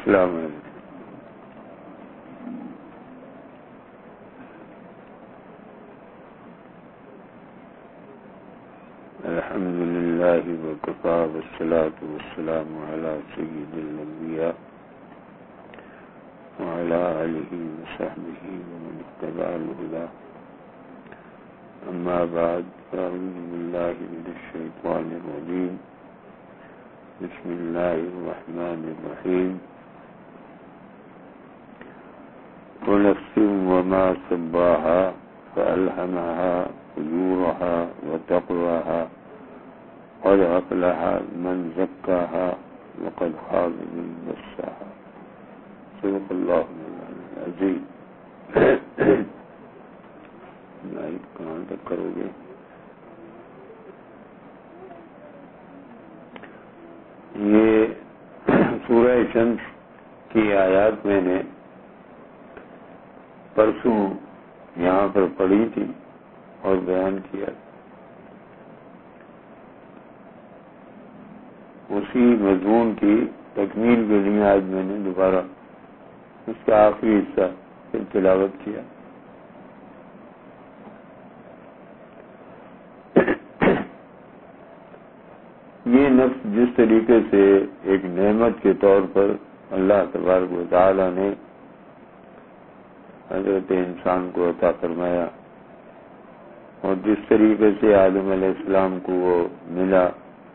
السلام علیکم. الحمد لله وكفى والصلاة والسلام على سيد الأنبياء وعلى آله وصحبه ومن اتبع الهدى. أما بعد فأعوذ بالله من الشيطان الرجيم. بسم الله الرحمن الرحيم. ونفس وما سواها فألهمها فجورها وتقواها قد أفلح من زكاها وقد خاب من دساها. صدق الله العظيم. کہاں تک کرو گے؟ یہ سورہ شمس کی آیات میں نے پرسوں یہاں پر پڑھی تھی اور بیان کیا. اسی مضمون کی تکمیل کے لیے آج میں نے دوبارہ اس کا آخری حصہ پھر تلاوت کیا. یہ نفس جس طریقے سے ایک نعمت کے طور پر اللہ تبارک و تعالی نے حضرت انسان کو عطا فرمایا اور جس طریقے سے آدم علیہ السلام کو وہ ملا،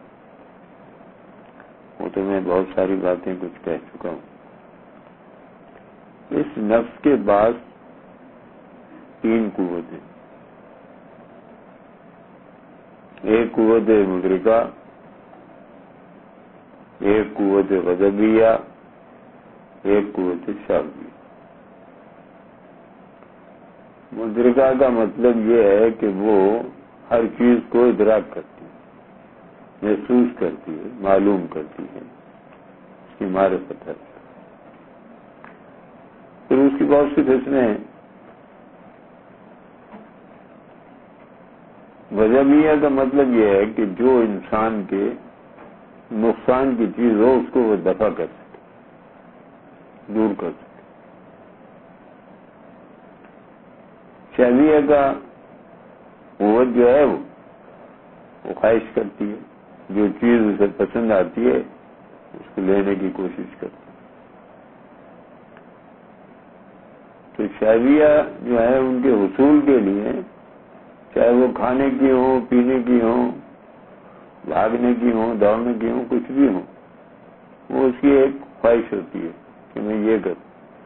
وہ تو میں بہت ساری باتیں کچھ کہہ چکا ہوں. اس نفس کے بعد 3 قوتیں. ایک قوت مدرکہ، ایک قوت غضبیہ، ایک قوت شعبیہ. مدرکہ کا مطلب یہ ہے کہ وہ ہر چیز کو ادراک کرتی ہے، محسوس کرتی ہے، معلوم کرتی ہے، اس کی معرفت ہے. پھر اس کی بہت سی قسمیں ہیں. غضبیہ کا مطلب یہ ہے کہ جو انسان کے نقصان کی چیز ہو اس کو وہ دفع کر سکے، دور کر سکے. شعبیہ کا قوت جو ہے وہ خواہش کرتی ہے، جو چیز اسے پسند آتی ہے اس کو لینے کی کوشش کرتی ہے. تو شعبیہ جو ہے ان کے حصول کے لیے، چاہے وہ کھانے کی ہوں، پینے کی ہوں، بھاگنے کی ہوں، دوڑنے کی ہوں، کچھ بھی ہوں، وہ اس کی ایک خواہش ہوتی ہے کہ میں یہ کروں.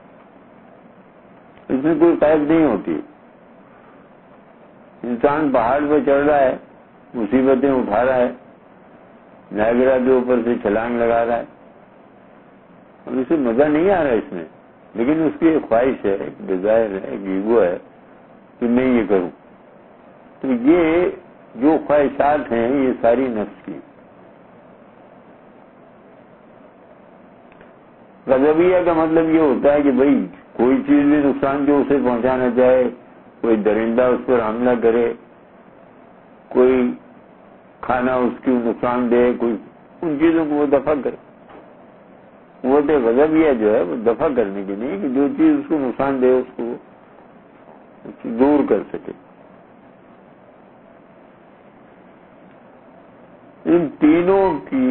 اس میں کوئی قید نہیں ہوتی. انسان پہاڑ پہ چڑھ رہا ہے، مصیبتیں اٹھا رہا ہے، نائگرا کے اوپر سے چھلانگ لگا رہا ہے اور اسے مزہ نہیں آ رہا ہے اس میں، لیکن اس کی ایک خواہش ہے، ایک ڈیزائر ہے، ایک ایگو ہے کہ میں یہ کروں. تو یہ جو خواہشات ہیں یہ ساری نفس کی. غضبیہ کا مطلب یہ ہوتا ہے کہ بھئی کوئی چیز بھی نقصان جو اسے پہنچانا چاہے، کوئی درندہ اس پر حملہ کرے، کوئی کھانا اس کی نقصان دے، کوئی ان چیزوں کو وہ دفع کرے. وہ غضبیہ جو ہے وہ دفع کرنے کی نہیں، کہ جو چیز اس کو نقصان دے اس کو دور کر سکے. ان تینوں کی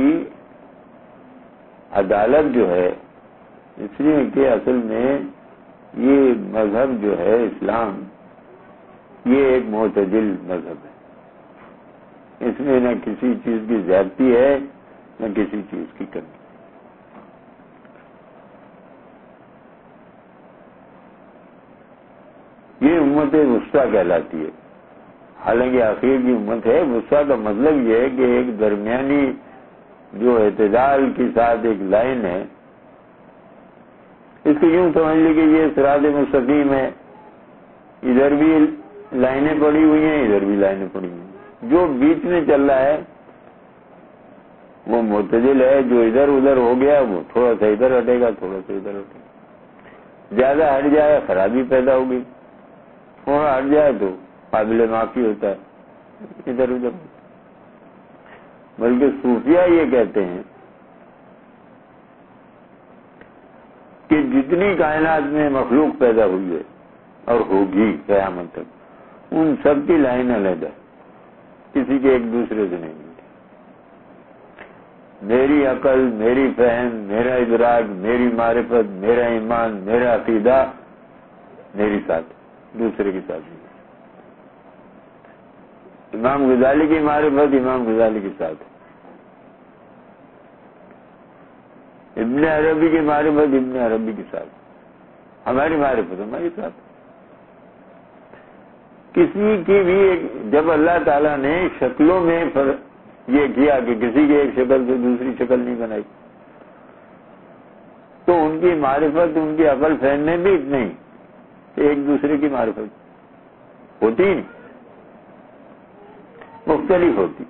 عدالت جو ہے، اس لیے کہ اصل میں یہ مذہب جو ہے اسلام، یہ ایک معتدل مذہب ہے. اس میں نہ کسی چیز کی زیادتی ہے نہ کسی چیز کی کمی. یہ امت وسطیٰ کہلاتی ہے. حالانکہ آخر کی امت ہے. وسطیٰ کا مطلب یہ ہے کہ ایک درمیانی جو اعتدال کے ساتھ ایک لائن ہے. اس کو یوں سمجھ لیں کہ یہ صراط مستقیم ہے، ادھر بھی لائنیں پڑی ہوئی ہیں، ادھر بھی لائنیں پڑی ہوئی ہیں. جو بیچ میں چل رہا ہے وہ معتدل ہے. جو ادھر ادھر ہو گیا وہ تھوڑا سا ادھر ہٹے گا، تھوڑا سا ادھر ہٹے گا. زیادہ ہٹ جائے خرابی پیدا ہوگی، تھوڑا ہٹ جائے تو قابل معافی ہوتا ہے. ادھر ادھر بلکہ صوفیہ یہ کہتے ہیں جتنی کائنات میں مخلوق پیدا ہوئی ہے اور ہوگی قیامت تک، ان سب کی لائن علیحدہ، کسی کے ایک دوسرے سے نہیں ملتی۔ میری عقل، میری فہم، میرا ادراک، میری معرفت، میرا ایمان، میرا عقیدہ میری ساتھ، دوسرے کے ساتھ نہیں۔ امام غزالی کی معرفت امام غزالی کے ساتھ، ابن عربی کی معرفت ابن عربی کے ساتھ، ہماری معرفت ہمارے ساتھ۔ کسی کی بھی جب اللہ تعالیٰ نے شکلوں میں یہ کیا کہ کسی کی ایک شکل سے دوسری شکل نہیں بنائی، تو ان کی معرفت، ان کی عقل فہم میں بھی اتنا ہی ایک دوسرے کی معرفت ہوتی ہی نہیں، مختلف ہوتی۔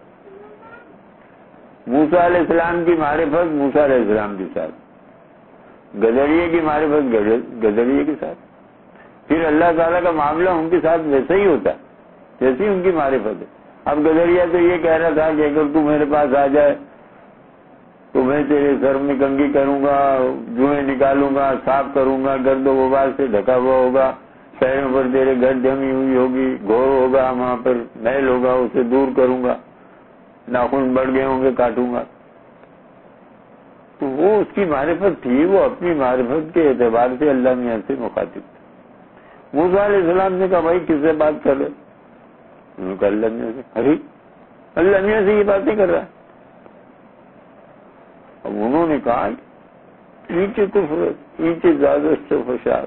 موسیٰ علیہ السلام کی معرفت موسیٰ علیہ السلام کے ساتھ، گدریے کی معرفت گدریے کے ساتھ، پھر اللہ تعالیٰ کا معاملہ ان کے ساتھ ویسا ہی ہوتا ہے جیسی ان کی معرفت ہے۔ اب گدریا تو یہ کہہ رہا تھا کہ اگر تو میرے پاس آ جائے تو میں تیرے سر میں کنگھی کروں گا، جوئیں نکالوں گا، صاف کروں گا، گرد و غبار سے ڈھکا ہوا ہوگا، پیروں پر تیرے گرد جمی ہوئی ہوگی، گھور ہوگا، وہاں پر میل ہوگا، اسے دور کروں گا، ناخن بڑھ گئے ہوں گے کاٹوں گا۔ تو وہ اس کی معرفت تھی، وہ اپنی معرفت کے اعتبار سے اللہ میاں سے مخاطب تھا۔ موسیٰ علیہ السلام نے کہا بھائی کس سے بات کر رہے؟ انہوں نے کہا اللہ میاں سے۔ ارے اللہ میاں سے یہ باتیں کر رہا ہے؟ اب انہوں نے کہا نیچے کفر، نیچے زیادہ فشار۔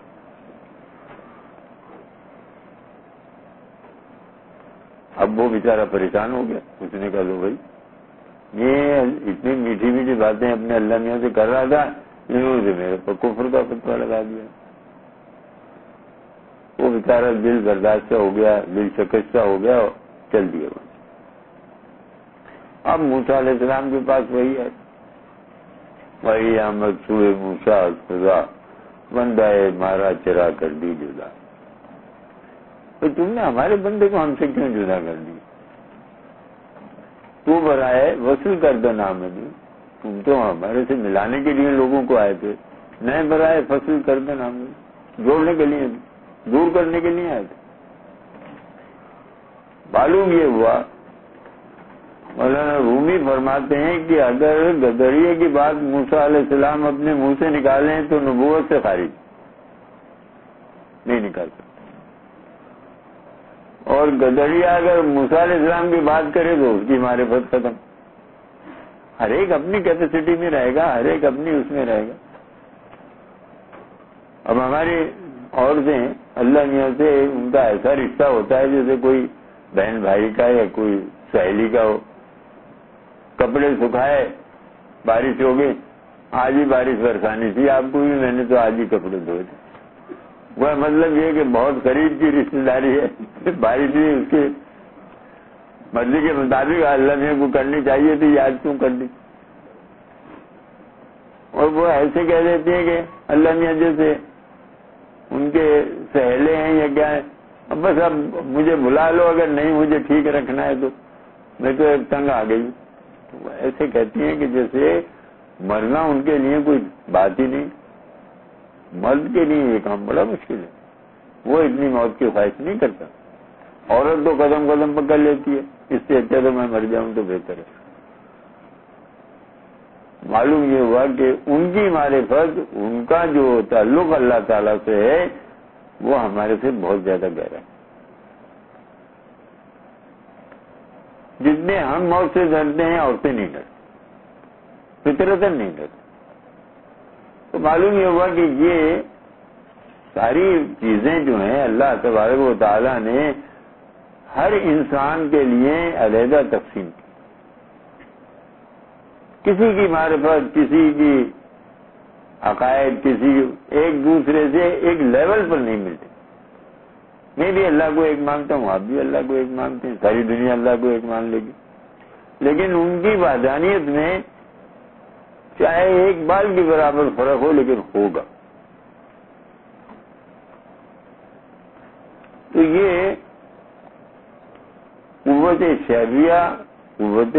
اب وہ بیچارہ پریشان ہو گیا، اس نے کہا لو بھائی یہ اتنی میٹھی میٹھی باتیں اپنے اللہ میاں سے کر رہا تھا، انہوں نے میرے پر کفر کا فتویٰ لگا دیا۔ وہ بیچارہ دل برداشتہ ہو گیا، دل شکستہ ہو گیا، چل دیا۔ اب موسیٰ علیہ السلام کے پاس وہی ہے، وہی احمد سوئے موسیٰ خدا بندہ مارا چرا کر دی جدا۔ تو تم نے ہمارے بندے کو ہم سے کیوں جدا کر دی؟ تو برائے وصل کر دو نام، تم تو ہمارے سے ملانے کے لیے لوگوں کو آئے تھے، نئے برائے فصل کر دو نام، جوڑنے کے لیے، دور کرنے کے لیے آئے تھے۔ معلوم یہ ہوا، مولانا رومی فرماتے ہیں کہ اگر گدریے کی بات موسیٰ علیہ السلام اپنے منہ سے نکالیں تو نبوت سے خارج نہیں نکال سکتے، اور گدریا اگر موسیٰ علیہ السلام کی بات کرے تو اس کی معرفت ختم۔ ہر ایک اپنی کیپیسٹی میں رہے گا، ہر ایک اپنی اس میں رہے گا۔ اب ہماری عورتیں اللہ میاں سے ان کا ایسا رشتہ ہوتا ہے جیسے کوئی بہن بھائی کا یا کوئی سہیلی کا ہو۔ کپڑے سکھائے، بارش ہو گئی، آج ہی بارش برسانی تھی آپ کو بھی، میں نے تو آج ہی کپڑے دھوئے تھے۔ وہ مطلب یہ کہ بہت قریب کی رشتے داری ہے، بارش بھی اس کے مرضی کے مطابق اللہ میاں کو کرنی چاہیے تھی، آج کیوں کر دی؟ اور وہ ایسے کہہ دیتی ہیں کہ اللہ میاں جیسے ان کے سہیلے ہیں یا کیا ہے، اب بس اب مجھے بلا لو، اگر نہیں مجھے ٹھیک رکھنا ہے تو میں تو ایک تنگ آ گئی۔ تو ایسے کہتی ہیں کہ جیسے مرنا ان کے لیے کوئی بات ہی نہیں۔ مرد کے لیے یہ کام بڑا مشکل ہے، وہ اتنی موت کی خواہش نہیں کرتا۔ عورت تو قدم قدم پکڑ لیتی ہے، اس سے اچھا تو میں مر جاؤں تو بہتر ہے۔ معلوم یہ ہوا کہ ان کی معرفت، ان کا جو تعلق اللہ تعالیٰ سے ہے وہ ہمارے سے بہت زیادہ گہرا ہے۔ جتنے ہم موت سے ڈرتے ہیں عورتیں نہیں ڈرتی، فطرتاً نہیں ڈرتی۔ تو معلوم یہ ہوا کہ یہ ساری چیزیں جو ہیں اللہ تبارک و تعالیٰ نے ہر انسان کے لیے علیحدہ تقسیم کی۔ کسی کی معرفت، کسی کی عقائد، کسی ایک دوسرے سے ایک لیول پر نہیں ملتے۔ میں بھی اللہ کو ایک مانتا ہوں، آپ بھی اللہ کو ایک مانتے ہیں، ساری دنیا اللہ کو ایک مان لے گی، لیکن ان کی وحدانیت میں چاہے ایک بال کے برابر فرق ہو لیکن ہوگا۔ تو یہ قوت شہریہ، قوت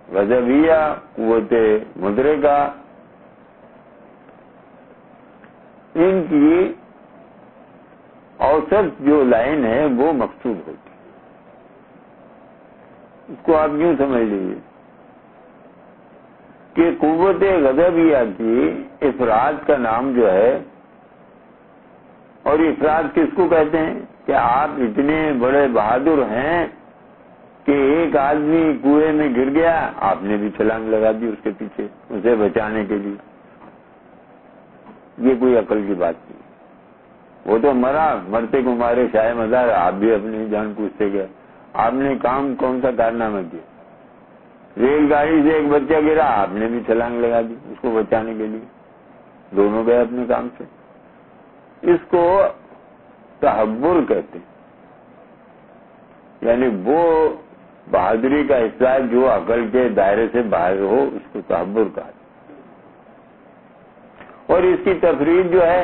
غضبیہ، قوت مدرکہ، ان کی اوسط جو لائن ہے وہ مقصود ہوتی ہے. اس کو آپ یوں سمجھ لیجیے کہ قوت غضبیہ کی افراد کا نام جو ہے، اور افراد کس کو کہتے ہیں کہ آپ اتنے بڑے بہادر ہیں کہ ایک آدمی کنویں میں گر گیا، آپ نے بھی چھلانگ لگا دی اس کے پیچھے اسے بچانے کے لیے. یہ کوئی عقل کی بات نہیں. وہ تو مرتے کو مارے شاہ مزار، آپ بھی اپنی جان پوچھتے گئے. آپ نے کام کون سا کارنامہ کیا؟ ریل گاڑی سے ایک بچہ گرا، آپ نے بھی چھلانگ لگا دی اس کو بچانے کے لیے. دونوں گئے اپنے کام سے. اس کو تحبر کہتے ہیں، یعنی وہ بہادری کا حصہ جو عقل کے دائرے سے باہر ہو اس کو تحبر کہا. اور اس کی تفریح جو ہے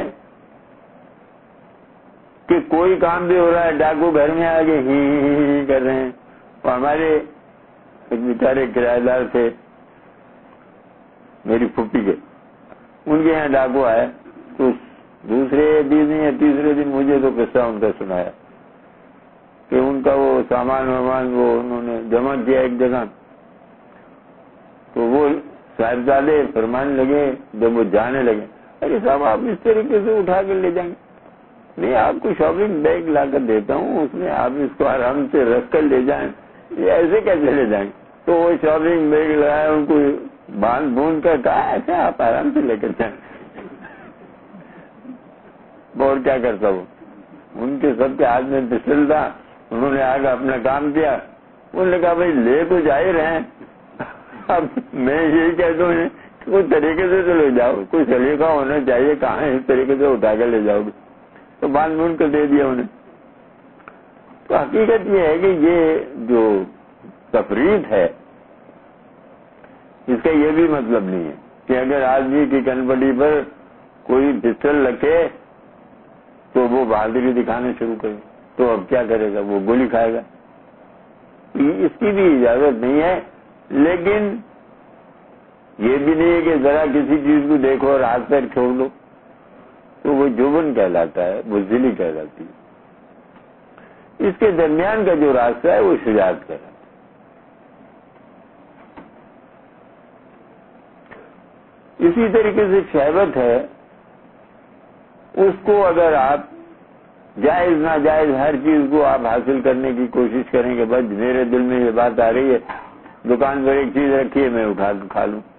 کہ کوئی کام بھی ہو رہا ہے، ڈاکو گھر میں آگے ہی کر رہے ہیں. اور ہمارے ایک بیچارے کرایہ دار تھے میری پھوپھی کے، ان کے یہاں ڈاکو آئے تو دوسرے دن یا تیسرے دن مجھے تو قصہ ان کا سنایا کہ ان کا وہ سامان وامان وہ انہوں نے جمع کیا ایک جگہ. تو وہ صاحبزادے فرمانے لگے جب وہ جانے لگے، ارے صاحب آپ اس طریقے سے اٹھا کر لے جائیں گے؟ نہیں، آپ کو شاپنگ بیگ لا کر دیتا ہوں، اس میں آپ اس کو آرام سے رکھ کر لے جائیں. یہ ایسے کیسے لے جائیں؟ تو وہ شاپنگ بیگ لگایا، ان کو باندھ بھون کر کہا ایسے آپ آرام سے لے کر جائیں. اور کیا کرتا وہ، ان کے سب کے ہاتھ میں پسٹل تھا. انہوں نے آگے اپنا کام کیا. انہوں نے کہا بھائی لے تو جا ہی رہے ہیں، اب میں یہی کہتا ہوں کہ کوئی طریقے سے تو لے جاؤ، کوئی سلیقہ ہونا چاہیے، کہاں اس طریقے سے اٹھا کر لے جاؤ گے؟ تو باندھ بون کر دے دیا انہیں. تو حقیقت یہ ہے کہ یہ جو تفریح ہے اس کا یہ بھی مطلب نہیں ہے کہ اگر آدمی کی کنپٹی پر کوئی پسٹل رکھے تو وہ بہادری دکھانا شروع کرے تو اب کیا کرے گا؟ وہ گولی کھائے گا. اس کی بھی اجازت نہیں ہے. لیکن یہ بھی نہیں ہے کہ ذرا کسی چیز کو دیکھو اور ہاتھ پیر چھوڑ دو تو وہ جوبن کہلاتا ہے، بزدلی کہلاتی ہے. اس کے درمیان کا جو راستہ ہے وہ شجاعت کہلاتا ہے. اسی طریقے سے شہوت ہے، اس کو اگر آپ جائز ناجائز ہر چیز کو آپ حاصل کرنے کی کوشش کریں کہ بس میرے دل میں یہ بات آ رہی ہے، دکان پر ایک چیز رکھی ہے میں اٹھا کے کھا لوں،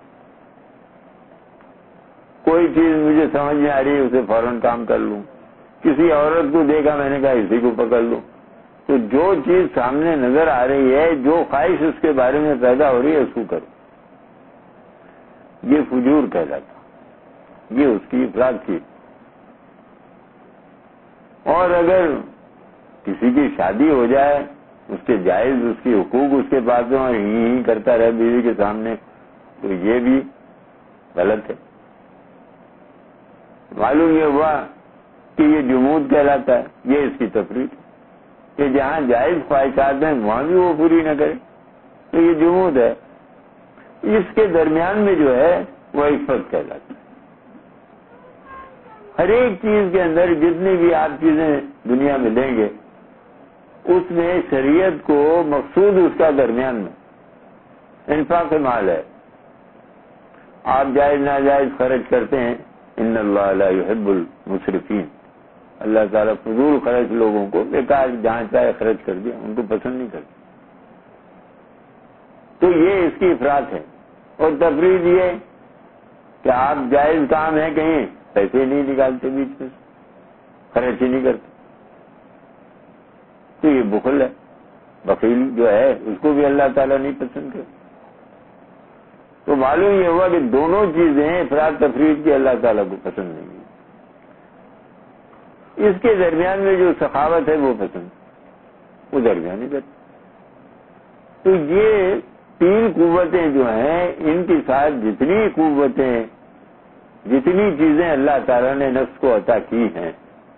کوئی چیز مجھے سمجھ میں آ رہی ہے اسے فوراً کام کر لوں، کسی عورت کو دیکھا میں نے کہا اسی کو پکڑ لوں. تو جو چیز سامنے نظر آ رہی ہے، جو خواہش اس کے بارے میں پیدا ہو رہی ہے اس کو کرو. یہ فجور کہلاتا، یہ اس کی افراد تھی. اور اگر کسی کی شادی ہو جائے، اس کے جائز اس کی حقوق اس کے پاس ہوں اور ہی کرتا رہے بیوی کے سامنے، تو یہ بھی غلط ہے. معلوم یہ ہوا کہ یہ جمود کہلاتا ہے. یہ اس کی تفریح کہ جہاں جائز خواہشات ہیں وہاں بھی وہ پوری نہ کرے، تو یہ جمود ہے. اس کے درمیان میں جو ہے وہ عفت کہلاتا ہے. ہر ایک چیز کے اندر جتنی بھی آپ چیزیں دنیا میں دیں گے اس میں شریعت کو مقصود اس کا درمیان میں انفاق مال ہے. آپ جائز ناجائز خرچ کرتے ہیں، ان اللہ لا يحب المسرفین، اللہ تعالیٰ فضول خرچ لوگوں کو بیکار جہاں چاہے خرچ کر دیا، ان کو پسند نہیں کرتے. تو یہ اس کی افراط ہے. اور تفریح یہ کہ آپ جائز کام ہے کہیں پیسے نہیں نکالتے، بیچ میں خرچ ہی نہیں کرتے، تو یہ بخل ہے. بخیل جو ہے اس کو بھی اللہ تعالیٰ نہیں پسند کرتا. تو معلوم یہ ہوا کہ دونوں چیزیں افراط تفریح کی اللہ تعالیٰ کو پسند نہیں ہے. اس کے درمیان میں جو سخاوت ہے وہ پسند، وہ درمیانی کرتے. تو یہ تین قوتیں جو ہیں ان کے ساتھ جتنی قوتیں، جتنی چیزیں اللہ تعالیٰ نے نفس کو عطا کی ہیں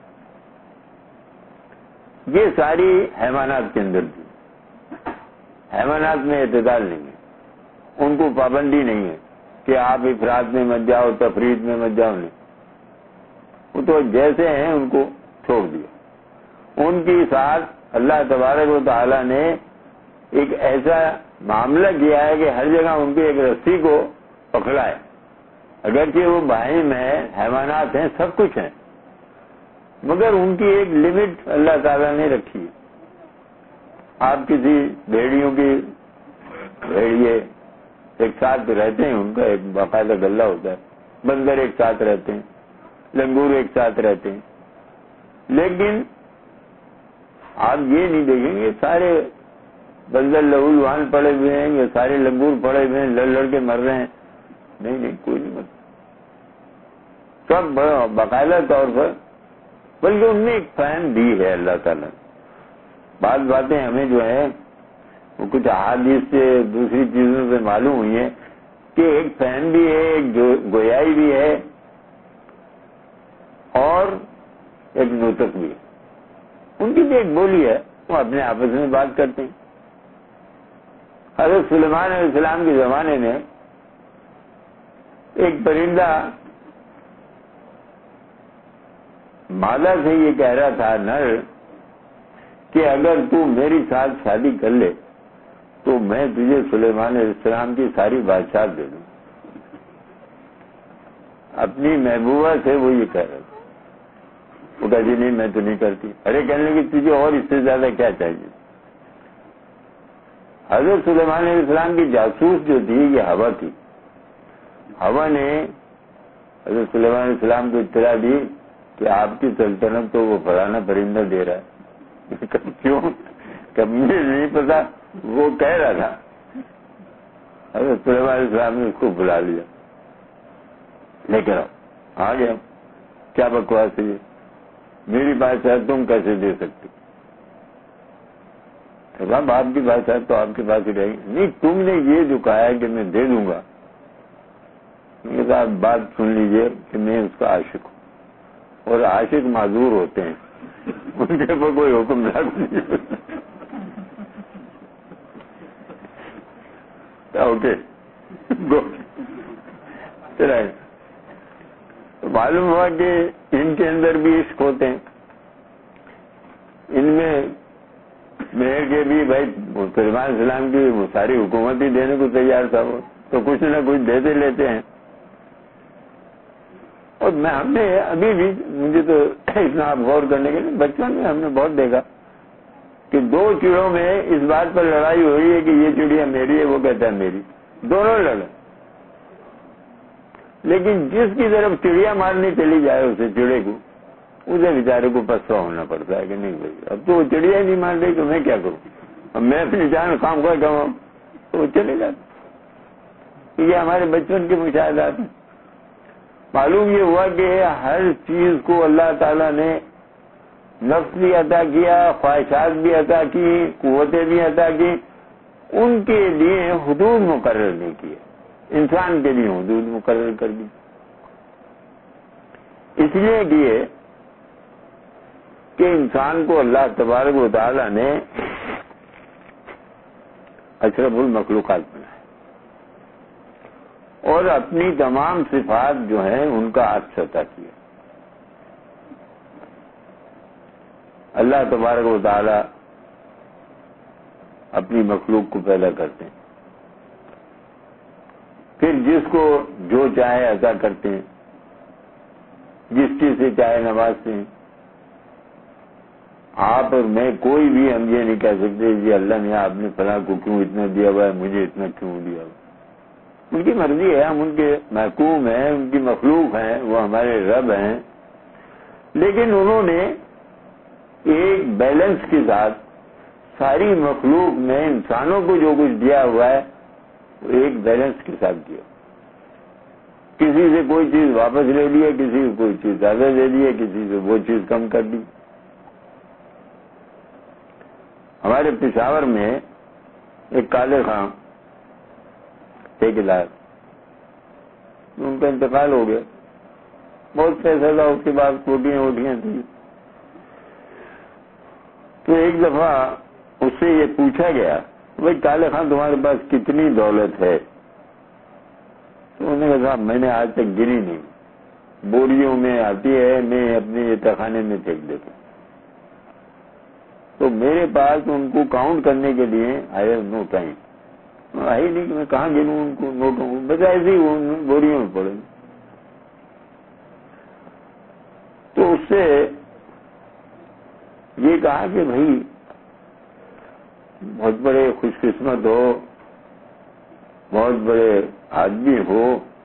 یہ ساری حیوانات کے اندر تھی. حیوانات میں اعتدال نہیں ہے، ان کو پابندی نہیں ہے کہ آپ افراد میں مت جاؤ، تفرید میں مت جاؤ. نہیں، وہ تو جیسے ہیں ان کو چھوڑ دیا. ان کی ساتھ اللہ تبارک و تعالیٰ نے ایک ایسا معاملہ کیا ہے کہ ہر جگہ ان کی ایک رسی کو پکڑا ہے. اگرچہ وہ بہائم ہیں، حیوانات ہیں، سب کچھ ہیں، مگر ان کی ایک لمٹ اللہ تعالیٰ نے رکھی ہے. آپ کسی بھیڑیوں کی بھیڑیے ایک ساتھ رہتے ہیں، ان کا ایک باقاعدہ گلہ ہوتا ہے، بندر ایک ساتھ رہتے ہیں، لنگور ایک ساتھ رہتے ہیں، لیکن آپ یہ نہیں دیکھیں گے سارے بندر لہولوان پڑے ہوئے ہیں یا سارے لنگور پڑے ہوئے ہیں، لڑ کے مر رہے ہیں. نہیں، کوئی نہیں مرتا. سب باقاعدہ طور پر، بلکہ ان میں ایک فہم دی ہے اللہ تعالیٰ نے. بعض باتیں ہمیں جو ہے وہ کچھ احادیث سے دوسری چیزوں سے معلوم ہوئی ہیں کہ ایک فہم بھی ہے، ایک گویائی بھی ہے اور ایک نطق بھی ہے. ان کی بھی ایک بولی ہے، وہ اپنے آپس میں بات کرتے ہیں. حضرت سلیمان علیہ السلام کے زمانے میں ایک پرندہ مادہ سے یہ کہہ رہا تھا، نر، کہ اگر تو میری ساتھ شادی کر لے تو میں تجھے سلیمان علیہ السلام کی ساری بادشاہت دے دوں. اپنی محبوبہ سے وہ یہ کہہ رہا تھا. وہ کہا جی نہیں، میں تو نہیں کرتی. ارے کہنے لگی تجھے اور اس سے زیادہ کیا چاہیے. حضرت سلیمان علیہ السلام کی جاسوس جو تھی یہ ہوا تھی. ہوا نے حضرت سلیمان علیہ السلام کو اطلاع دی کہ آپ کی سلطنت تو وہ فلانا پرندہ دے رہا ہے. کیوں کہ مجھے نہیں پتا، وہ کہہ رہا تھا. حضرت سلیمان علیہ السلام نے اس کو بلا لیا، لے کر آ گیا. کیا بکواس ہے یہ، میری بادشاہت تم کیسے دے سکتے؟ صاحب آپ کی بادشاہت تو آپ کے پاس ہی رہے گی. نہیں، تم نے یہ جو کہا ہے کہ میں دے دوں گا، صاحب بات سن لیجئے کہ میں اس کا عاشق ہوں، اور عاشق معذور ہوتے ہیں، ان کے اوپر کوئی حکم لاگو نہیں ہوتا. اوکے معلوم ہوا کہ ان کے اندر بھی عشق ہوتے ہیں. ان میں کہ بھی بھائی سلیمان علیہ السلام کی وہ ساری حکومت ہی دینے کو تیار تھا، وہ تو کچھ نہ کچھ دیتے لیتے ہیں. اور ہم نے ابھی بھی، مجھے تو اتنا آپ غور کرنے کے لیے، بچپن میں ہم نے بہت دیکھا کہ دو چڑوں میں اس بات پر لڑائی ہو رہی ہے کہ یہ چڑیا میری ہے، وہ کہتا ہے میری. دونوں لڑے، لیکن جس کی طرف چڑیا مارنے چلی جائے اسے چڑے کو، اسے بیچارے کو پسوا ہونا پڑتا ہے کہ نہیں بھائی اب تو وہ چڑیا ہی نہیں مان رہی تو میں کیا کروں، اب میں اپنی جان کام کر کماؤں، تو وہ چلے جاتے. یہ ہمارے بچپن کے مشاہدات ہیں. معلوم یہ ہوا کہ ہر چیز کو اللہ تعالیٰ نے نفس بھی عطا کیا، خواہشات بھی عطا کی، قوتیں بھی عطا کی، ان کے لیے حدود مقرر نہیں کیے. انسان کے لیے حدود مقرر کر دی. اس لیے کیے کہ انسان کو اللہ تبارک و تعالیٰ نے اشرف المخلوقات بنایا اور اپنی تمام صفات جو ہیں ان کا عکس عطا کیا. اللہ تبارک و تعالیٰ اپنی مخلوق کو پیدا کرتے ہیں، پھر جس کو جو چاہے عطا کرتے ہیں، جس چیز سے چاہے نوازتے ہیں. آپ اور میں کوئی بھی ہم یہ نہیں کہہ سکتے جی اللہ نے آپ نے فلاں کو کیوں اتنا دیا ہوا ہے، مجھے اتنا کیوں دیا ہوا. ان کی مرضی ہے، ہم ان کے محکوم ہیں، ان کی مخلوق ہیں، وہ ہمارے رب ہیں. لیکن انہوں نے ایک بیلنس کے ساتھ ساری مخلوق میں انسانوں کو جو کچھ دیا ہوا ہے وہ ایک بیلنس کے ساتھ دیا. کسی سے کوئی چیز واپس لے لی ہے، کسی کو کوئی چیز زیادہ دے دی ہے، کسی سے وہ چیز کم کر دی. ہمارے پشاور میں ایک کالے خان ٹھیکیدار، ان کا انتقال ہو گیا. بہت پیسہ تھا، اس کے بعد کوٹیاں ووٹیاں تھیں. تو ایک دفعہ اس سے یہ پوچھا گیا بھائی کالے خان تمہارے پاس کتنی دولت ہے؟ تو انہوں نے کہا صاحب میں نے آج تک گنی نہیں. بوریوں میں آتی ہے، میں اپنے یہ تہخانے میں پھینک دیتا ہوں. تو میرے پاس ان کو کاؤنٹ کرنے کے لیے آئی ہیو نو ٹائم، ہے نہیں کہ میں کہاں گنوں ان کو نوٹوں کو، بس ایسے ہی بوریوں میں پڑے. تو اس سے یہ کہا کہ بھائی بہت بڑے خوش قسمت ہو، بہت بڑے آدمی ہو،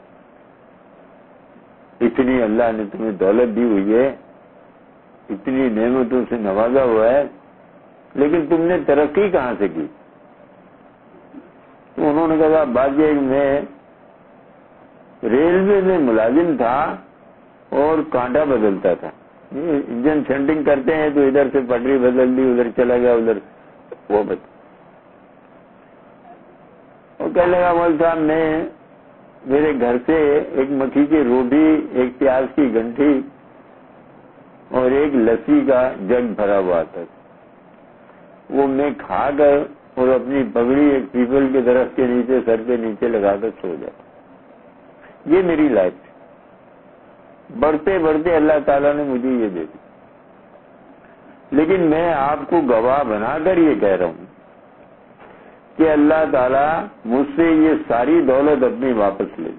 اتنی اللہ نے تمہیں دولت دی ہوئی ہے، اتنی نعمتوں سے نوازا ہوا ہے، لیکن تم نے ترقی کہاں سے کی؟ تو انہوں نے کہا بات یہ میں ریلوے میں ملازم تھا اور کانٹا بدلتا تھا. انجن سینٹنگ کرتے ہیں تو ادھر سے پٹری بدل دی، ادھر چلا گیا، ادھر وہ بتا. اور کہنے لگا مول صاحب میں میرے گھر سے ایک مکھی کی روٹی، ایک پیاز کی گنٹھی اور ایک لسی کا جگ بھرا ہوا تھا، وہ میں کھا کر اور اپنی پگڑی ایک پیپل کے درخت کے نیچے سر کے نیچے لگا کر سو جاتا. یہ میری لائف تھی. بڑھتے بڑھتے اللہ تعالیٰ نے مجھے یہ دے دی. لیکن میں آپ کو گواہ بنا کر یہ کہہ رہا ہوں کہ اللہ تعالیٰ مجھ سے یہ ساری دولت اپنی واپس لے لے.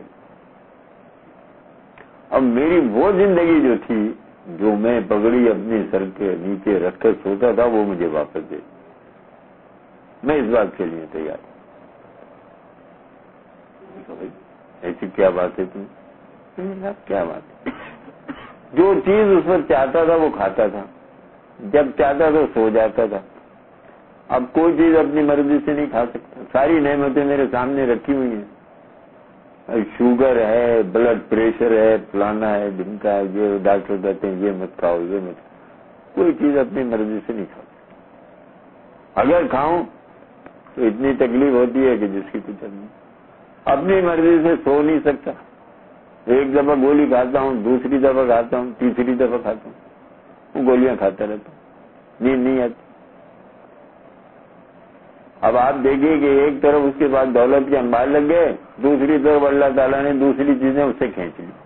اب میری وہ زندگی جو تھی، جو میں پگڑی اپنی سر کے نیچے رکھ کر سوتا تھا، وہ مجھے واپس دے. میں اس بات کے لیے تیار ہوں. ایسی کیا بات ہے تم؟ کیا بات ہے؟ جو چیز اس وقت چاہتا تھا وہ کھاتا تھا، جب چاہتا تھا سو جاتا تھا. اب کوئی چیز اپنی مرضی سے نہیں کھا سکتا. ساری نعمتیں میرے سامنے رکھی ہوئی ہیں. شوگر ہے، بلڈ پریشر ہے، فلانا ہے، ڈھمکا ہے، یہ ڈاکٹر کہتے ہیں یہ مت کھاؤ، یہ مت کھاؤ. کوئی چیز اپنی مرضی سے نہیں کھا سکتا. اگر کھاؤں تو اتنی تکلیف ہوتی ہے کہ جس کی کچھ نہیں. اپنی مرضی سے سو نہیں سکتا. ایک دفعہ گولی کھاتا ہوں، دوسری دفعہ کھاتا ہوں، تیسری دفعہ کھاتا ہوں، وہ گولیاں کھاتا رہتا ہوں، نیند نہیں آتی. اب آپ دیکھیے کہ ایک طرف اس کے بعد دولت کے انبار لگ گئے، دوسری طرف اللہ تعالیٰ نے دوسری چیزیں اس سے کھینچ لی.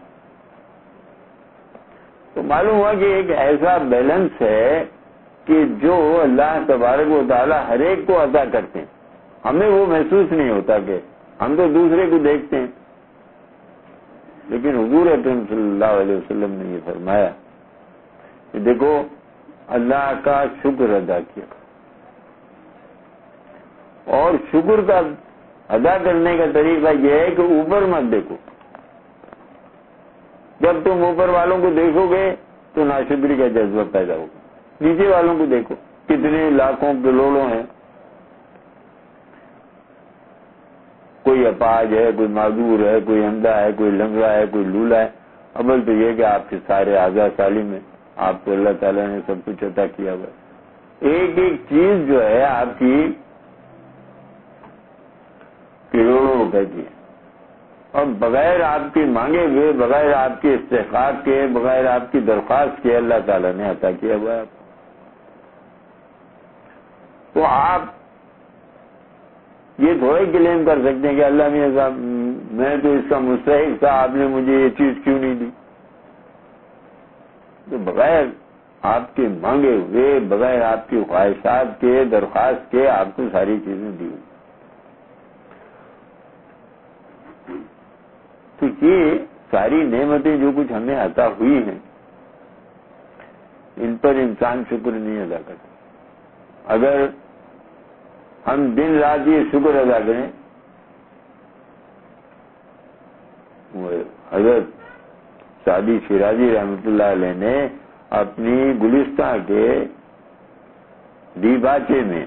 تو معلوم ہوا کہ ایک ایسا بیلنس ہے کہ جو اللہ تبارک و تعالیٰ ہر ایک کو عطا کرتے ہیں، ہمیں وہ محسوس نہیں ہوتا کہ ہم تو دوسرے کو دیکھتے ہیں. لیکن حضور اکرم صلی اللہ علیہ وسلم نے یہ فرمایا کہ دیکھو اللہ کا شکر ادا کیا، اور شکر کا ادا کرنے کا طریقہ یہ ہے کہ اوپر مت دیکھو. جب تم اوپر والوں کو دیکھو گے تو ناشکری کا جذبہ پیدا ہوگا. نیچے والوں کو دیکھو، کتنے لاکھوں کروڑوں ہیں، کوئی اپاہج ہے، کوئی معذور ہے، کوئی اندھا ہے، کوئی لنگڑا ہے، کوئی لولا ہے. اول تو یہ کہ آپ کے سارے اعضاء سالم ہیں، آپ کو اللہ تعالیٰ نے سب کچھ عطا کیا ہوا ہے. ایک ایک چیز جو ہے آپ کی کروڑوں روپے کی ہے، اور بغیر آپ کی مانگے ہوئے، بغیر آپ کے استحقاق کے، بغیر آپ کی درخواست کے اللہ تعالیٰ نے عطا کیا ہوا ہے. تو آپ یہ تھوڑے کلیم کر سکتے ہیں کہ اللہ میاں صاحب میں تو اس کا مستحق تھا، آپ نے مجھے یہ چیز کیوں نہیں دی. تو بغیر آپ کے مانگے ہوئے، بغیر آپ کی خواہشات کے، درخواست کے آپ کو ساری چیزیں دی ہوئی. تو یہ ساری نعمتیں جو کچھ ہمیں عطا ہوئی ہیں، ان پر انسان شکر نہیں ادا کرتا. اگر ہم دن رات یہ شکر ادا کریں، حضرت سعدی شیرازی رحمۃ اللہ علیہ نے اپنی گلستان کے دیباچے میں،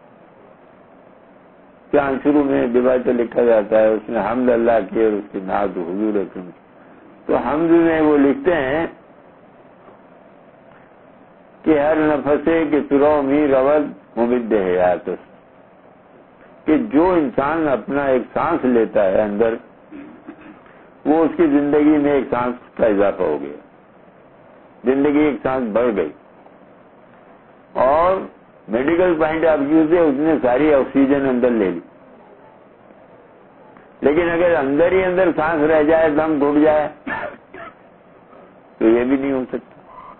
کیا شروع میں دیباچہ لکھا جاتا ہے، اس میں حمد اللہ کی اور اس کے نعت حضور اکرم، تو حمد میں وہ لکھتے ہیں کہ ہر نفسے کے سرو می رود ممد حیات، کہ جو انسان اپنا ایک سانس لیتا ہے اندر، وہ اس کی زندگی میں ایک سانس کا اضافہ ہو گیا، زندگی ایک سانس بڑھ گئی. اور میڈیکل پوائنٹ آف ویو سے اس نے ساری آکسیجن اندر لے لی. لیکن اگر اندر ہی اندر سانس رہ جائے، دم گھٹ جائے، یہ بھی نہیں ہو سکتا.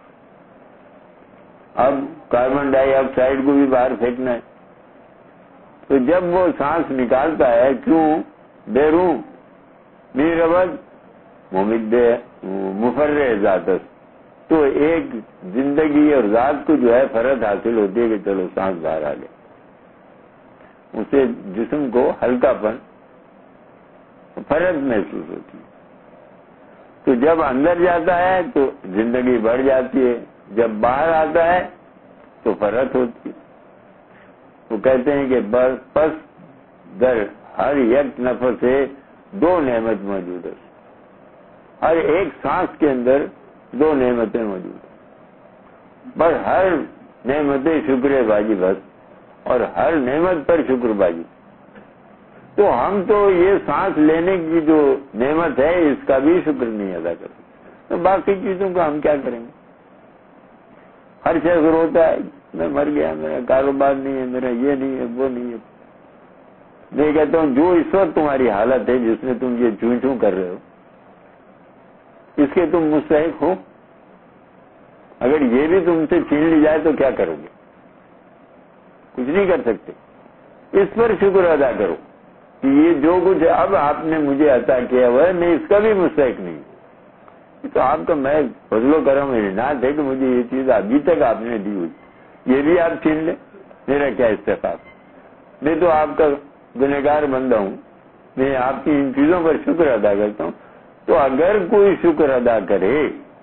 اب کاربن ڈائی آکسائڈ کو بھی باہر پھینکنا ہے. تو جب وہ سانس نکالتا ہے کیوں بیرون بھی ربط ممد مفرح ذاتس، تو ایک زندگی اور ذات کو جو ہے فرد حاصل ہوتی ہے کہ چلو سانس باہر آ گئے، اسے جسم کو ہلکا پن فرد محسوس ہوتی ہے. تو جب اندر جاتا ہے تو زندگی بڑھ جاتی ہے، جب باہر آتا ہے تو فرد ہوتی ہے. وہ کہتے ہیں کہ پس در ہر یک نفس سے 2 نعمت موجود ہے. ہر ایک سانس کے اندر 2 نعمتیں موجود ہیں. بس ہر نعمت شکر باجی بس، اور ہر نعمت پر شکر باجی. تو ہم تو یہ سانس لینے کی جو نعمت ہے اس کا بھی شکر نہیں ادا کر سکتے، تو باقی چیزوں کا ہم کیا کریں گے؟ ہر شخص روتا ہے میں مر گیا، میرا کاروبار نہیں ہے، میرا یہ نہیں ہے، وہ نہیں ہے. میں کہتا ہوں جو اس وقت تمہاری حالت ہے جس میں تم یہ چوں چوں کر رہے ہو، اس کے تم مستحق ہو. اگر یہ بھی تم سے چھین لی جائے تو کیا کرو گے؟ کچھ نہیں کر سکتے. اس پر شکر ادا کرو کہ یہ جو کچھ اب آپ نے مجھے عطا کیا ہوا ہے میں اس کا بھی مستحق نہیں. تو آپ کا میں فضل و کرم عنایت ہے کہ مجھے یہ چیز ابھی تک آپ نے دی ہوئی، یہ بھی آپ چھین لیں، میرا کیا استحقاق. میں تو آپ کا گنہگار بندہ ہوں، میں آپ کی ان چیزوں پر شکر ادا کرتا ہوں. تو اگر کوئی شکر ادا کرے،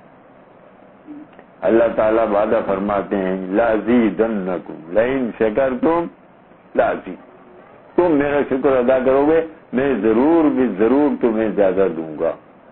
اللہ تعالیٰ وعدہ فرماتے ہیں لازیدنکم لئن شکرتم لازید، تم میرا شکر ادا کرو گے میں ضرور بھی ضرور تمہیں زیادہ دوں گا.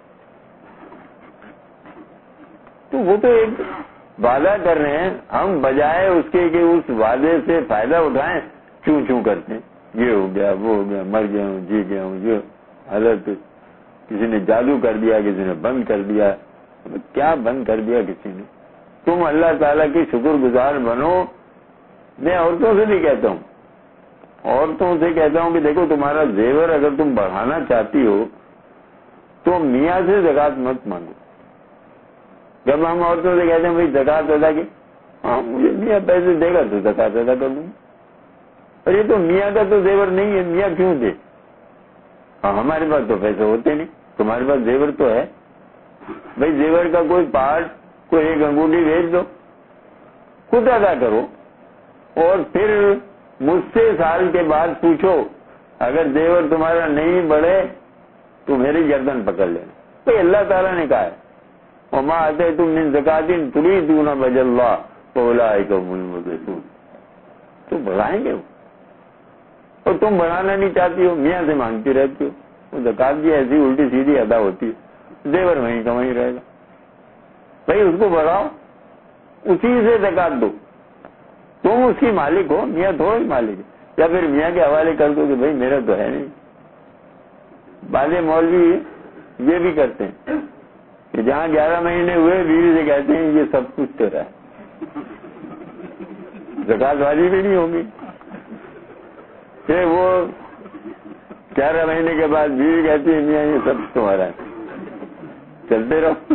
تو وہ تو ایک وعدہ کر رہے ہیں، ہم بجائے اس کے کہ اس وعدے سے فائدہ اٹھائیں چوں چوں کرتے ہیں. یہ ہو گیا، وہ ہو گیا، مر گیا ہوں، جی گیا ہوں، یہ حالت کسی نے جادو کر دیا، کسی نے بند کر دیا. کیا بند کر دیا کسی نے؟ تم اللہ تعالیٰ کی شکر گزار بنو. میں عورتوں سے بھی کہتا ہوں، عورتوں سے کہتا ہوں کہ دیکھو تمہارا زیور اگر تم بڑھانا چاہتی ہو تو میاں سے زکات مت مانگو. جب ہم عورتوں سے کہتے ہیں بھائی زکات ادا کی، ہاں مجھے میاں پیسے دے گا تو زکات ادا کر لوں. اور یہ تو میاں کا تو زیور نہیں ہے، میاں کیوں دے؟ ہاں ہمارے پاس تو پیسے ہوتے نہیں، تمہارے پاس زیور تو ہے. بھائی زیور کا کوئی پارٹ، کوئی ایک انگوٹھی بھیج دو، خود ادا کرو. اور پھر مجھ سے سال کے بعد پوچھو، اگر زیور تمہارا نہیں بڑھے تو میری گردن پکڑ لینا. تو اللہ تعالیٰ نے کہا ہے وما آتیتم من زکاۃ تریدون وجہ اللہ فاولئک هم المضعفون. تو بڑھائیں گے وہ، اور تم بڑھانا نہیں چاہتی ہو، میاں سے مانگتی رہتی ہو. وہ زکات بھی ایسی الٹی سیدھی ادا ہوتی ہے، زیور وہیں کا وہیں رہے گا. بھائی اس کو بڑھاؤ، اسی سے زکات دو. تم اس کی مالک ہو، میاں تھوڑا ہی مالک ہے. یا پھر میاں کے حوالے کر دو کہ بھائی میرا تو ہے نہیں. بعض مولوی یہ بھی کرتے ہیں کہ جہاں 11 مہینے ہوئے بیوی سے کہتے ہیں یہ سب کچھ تیرا ہے، زکات واجب بھی نہیں ہوگی. پھر وہ 11 مہینے کے بعد بیوی کہتی ہے میاں یہ سب تمہارا ہے، چلتے رہو.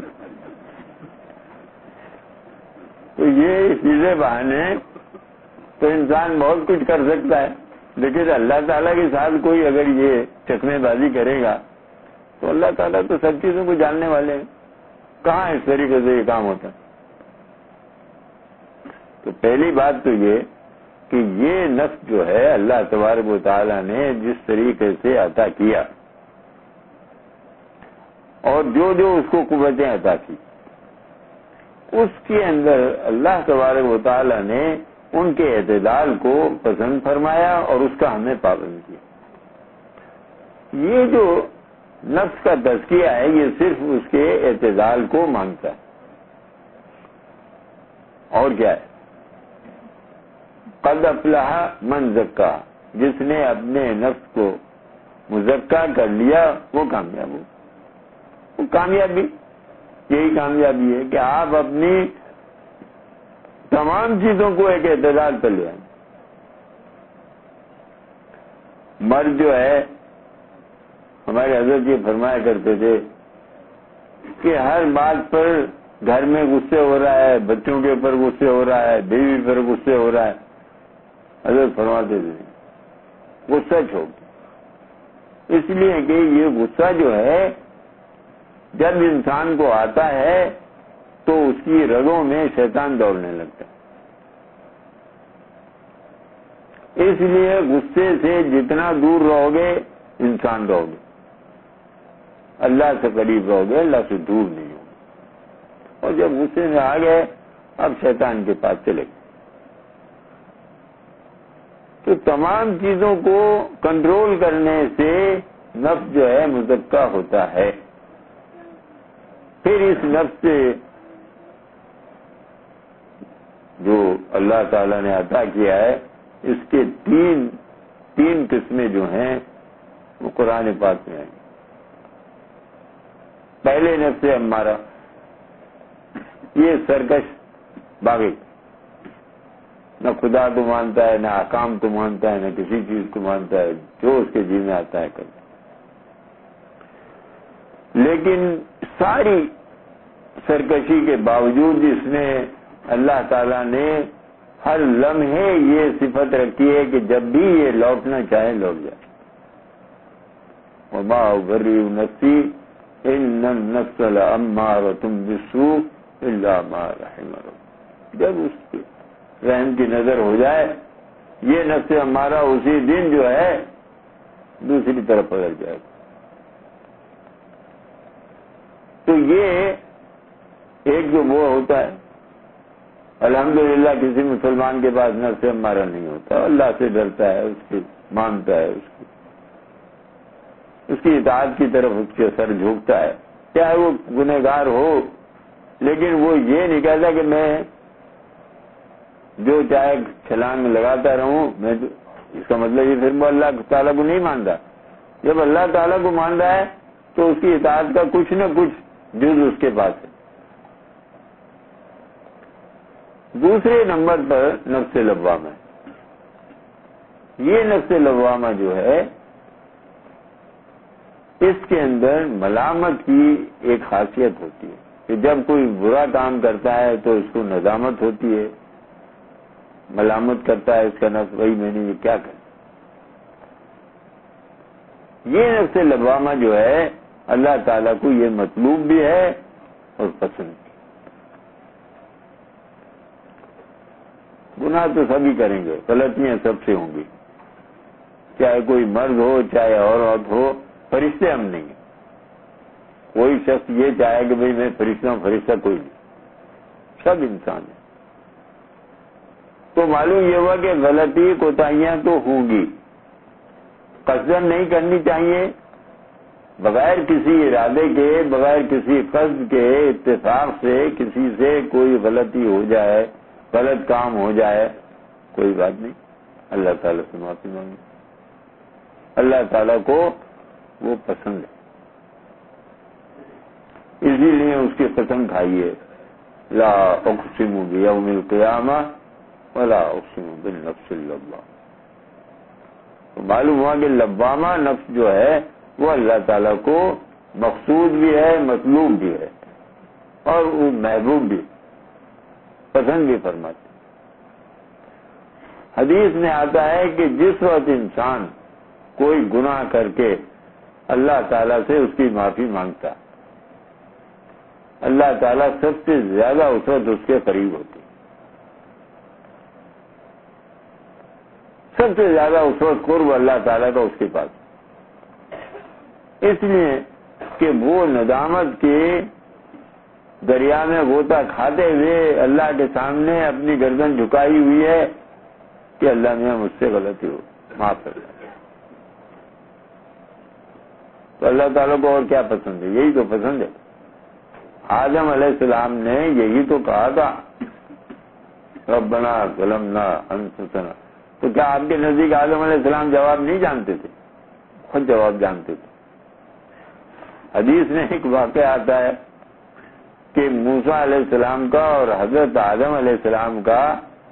تو یہ چیزیں بہانے تو انسان بہت کچھ کر سکتا ہے، لیکن اللہ تعالیٰ کے ساتھ کوئی اگر یہ چکمے بازی کرے گا تو اللہ تعالیٰ تو سب چیزوں کو جاننے والے ہیں. کہاں اس طریقے سے یہ کام ہوتا ہے؟ تو پہلی بات تو یہ کہ یہ نفس جو ہے اللہ تبارک و تعالیٰ نے جس طریقے سے عطا کیا اور جو جو اس کو قوتیں عطا کی، اس کے اندر اللہ تبارک و تعالیٰ نے ان کے اعتدال کو پسند فرمایا اور اس کا ہمیں پابند کیا. یہ جو نفس کا تزکیہ ہے یہ صرف اس کے اعتدال کو مانگتا ہے، اور کیا ہے؟ قد افلح من زکا، جس نے اپنے نفس کو مزکا کر لیا وہ کامیاب ہو. وہ کامیابی یہی کامیابی ہے کہ آپ اپنی تمام چیزوں کو ایک اعتدال پر لے آئیں. مرد جو ہے، ہمارے حضرت یہ فرمایا کرتے تھے کہ ہر بات پر گھر میں غصے ہو رہا ہے، بچوں کے اوپر غصے ہو رہا ہے، بیوی پر غصے ہو رہا ہے، حضرت فرماتے تھے غصہ چھوڑ دو، اس لیے کہ یہ غصہ جو ہے جب انسان کو آتا ہے تو اس کی رگوں میں شیطان دوڑنے لگتا ہے. اس لیے غصے سے جتنا دور رہو گے انسان رہو گے، اللہ سے قریب رہو گے، اللہ سے دور نہیں ہوگے. اور جب غصے میں آ گئے اب شیطان کے پاس چلے گئے. تو تمام چیزوں کو کنٹرول کرنے سے نفس جو ہے مزکہ ہوتا ہے. پھر اس نفس سے جو اللہ تعالی نے عطا کیا ہے اس کے تین قسمیں جو ہیں وہ قرآن پاک میں آئیں. پہلے نفس امارہ، یہ سرکش باغی، نہ خدا کو مانتا ہے، نہ احکام کو مانتا ہے، نہ کسی چیز کو مانتا ہے، جو اس کے جی میں آتا ہے کرتا. لیکن ساری سرکشی کے باوجود اس نے اللہ تعالیٰ نے ہر لمحے یہ صفت رکھی ہے کہ جب بھی یہ لوٹنا چاہے لوٹ جائے. وما ابرئ نفسی ان النفس لامارۃ بالسوء الا ما رحم ربی. جب اس کی رحم کی نظر ہو جائے یہ نفس ہمارا اسی دن جو ہے دوسری طرف پلٹ جائے گا. تو یہ ایک جو وہ ہوتا ہے، الحمدللہ کسی مسلمان کے پاس نفس ہمارا نہیں ہوتا، اللہ سے ڈرتا ہے، اس کی مانتا ہے، اس کی اطاعت کی طرف اس کے سر جھکتا ہے، چاہے وہ گنہگار ہو. لیکن وہ یہ نہیں کہتا کہ میں جو چاہے چھلانگ لگاتا رہوں. میں اس کا مطلب یہ پھر وہ اللہ تعالیٰ کو نہیں مانتا. جب اللہ تعالیٰ کو مان رہا ہے تو اس کی اطاعت کا کچھ نہ کچھ جز اس کے پاس ہے. دوسرے نمبر پر نفس لوامہ. یہ نفس لوامہ جو ہے اس کے اندر ملامت کی ایک خاصیت ہوتی ہے کہ جب کوئی برا کام کرتا ہے تو اس کو ندامت ہوتی ہے، ملامت کرتا ہے اس کا نفس، بھائی میں نے یہ کیا کر. یہ نفس لوامہ جو ہے اللہ تعالیٰ کو یہ مطلوب بھی ہے اور پسند بھی. گناہ تو سبھی کریں گے، غلطیاں سب سے ہوں گی، چاہے کوئی مرد ہو چاہے عورت ہو. فرشتے ہم نہیں ہیں. کوئی شخص یہ چاہے کہ بھئی میں فرشتہ ہوں، فرشتہ کوئی نہیں، سب انسان ہیں. تو معلوم یہ ہوا کہ غلطی کوتاہیاں تو ہوں گی، قصدن نہیں کرنی چاہیے. بغیر کسی ارادے کے، بغیر کسی قصد کے، اتفاق سے کسی سے کوئی غلطی ہو جائے، غلط کام ہو جائے، کوئی بات نہیں، اللہ تعالیٰ سے معافی مانگے. اللہ تعالیٰ کو وہ پسند ہے، اسی لیے اس کی قسم کھائیے، لا اقسم بیوم القیامہ ولا اقسم بالنفس اللوامہ. تو معلوم ہوا کہ لوامہ نفس جو ہے وہ اللہ تعالیٰ کو مقصود بھی ہے، مطلوب بھی ہے، اور وہ محبوب بھی، پسند بھی فرماتے. حدیث میں آتا ہے کہ جس وقت انسان کوئی گناہ کر کے اللہ تعالیٰ سے اس کی معافی مانگتا، اللہ تعالیٰ سب سے زیادہ اس وقت اس کے قریب ہوتی، سب سے زیادہ اس وقت قرب اللہ تعالیٰ کا اس کے پاس. اس لیے کہ وہ ندامت کے دریا میں غوطہ کھاتے ہوئے اللہ کے سامنے اپنی گردن جھکائی ہوئی ہے کہ اللہ نے مجھ سے غلطی ہو، معاف کر دیا. تو اللہ تعالیٰ کو اور کیا پسند ہے؟ یہی تو پسند ہے. آدم علیہ السلام نے یہی تو کہا تھا، ربنا ظلمنا انفسنا. تو کیا آپ کے نزدیک آدم علیہ السلام جواب نہیں جانتے تھے؟ خود جواب جانتے تھے. حدیث میں ایک واقعہ آتا ہے کہ موسیٰ علیہ السلام کا اور حضرت آدم علیہ السلام کا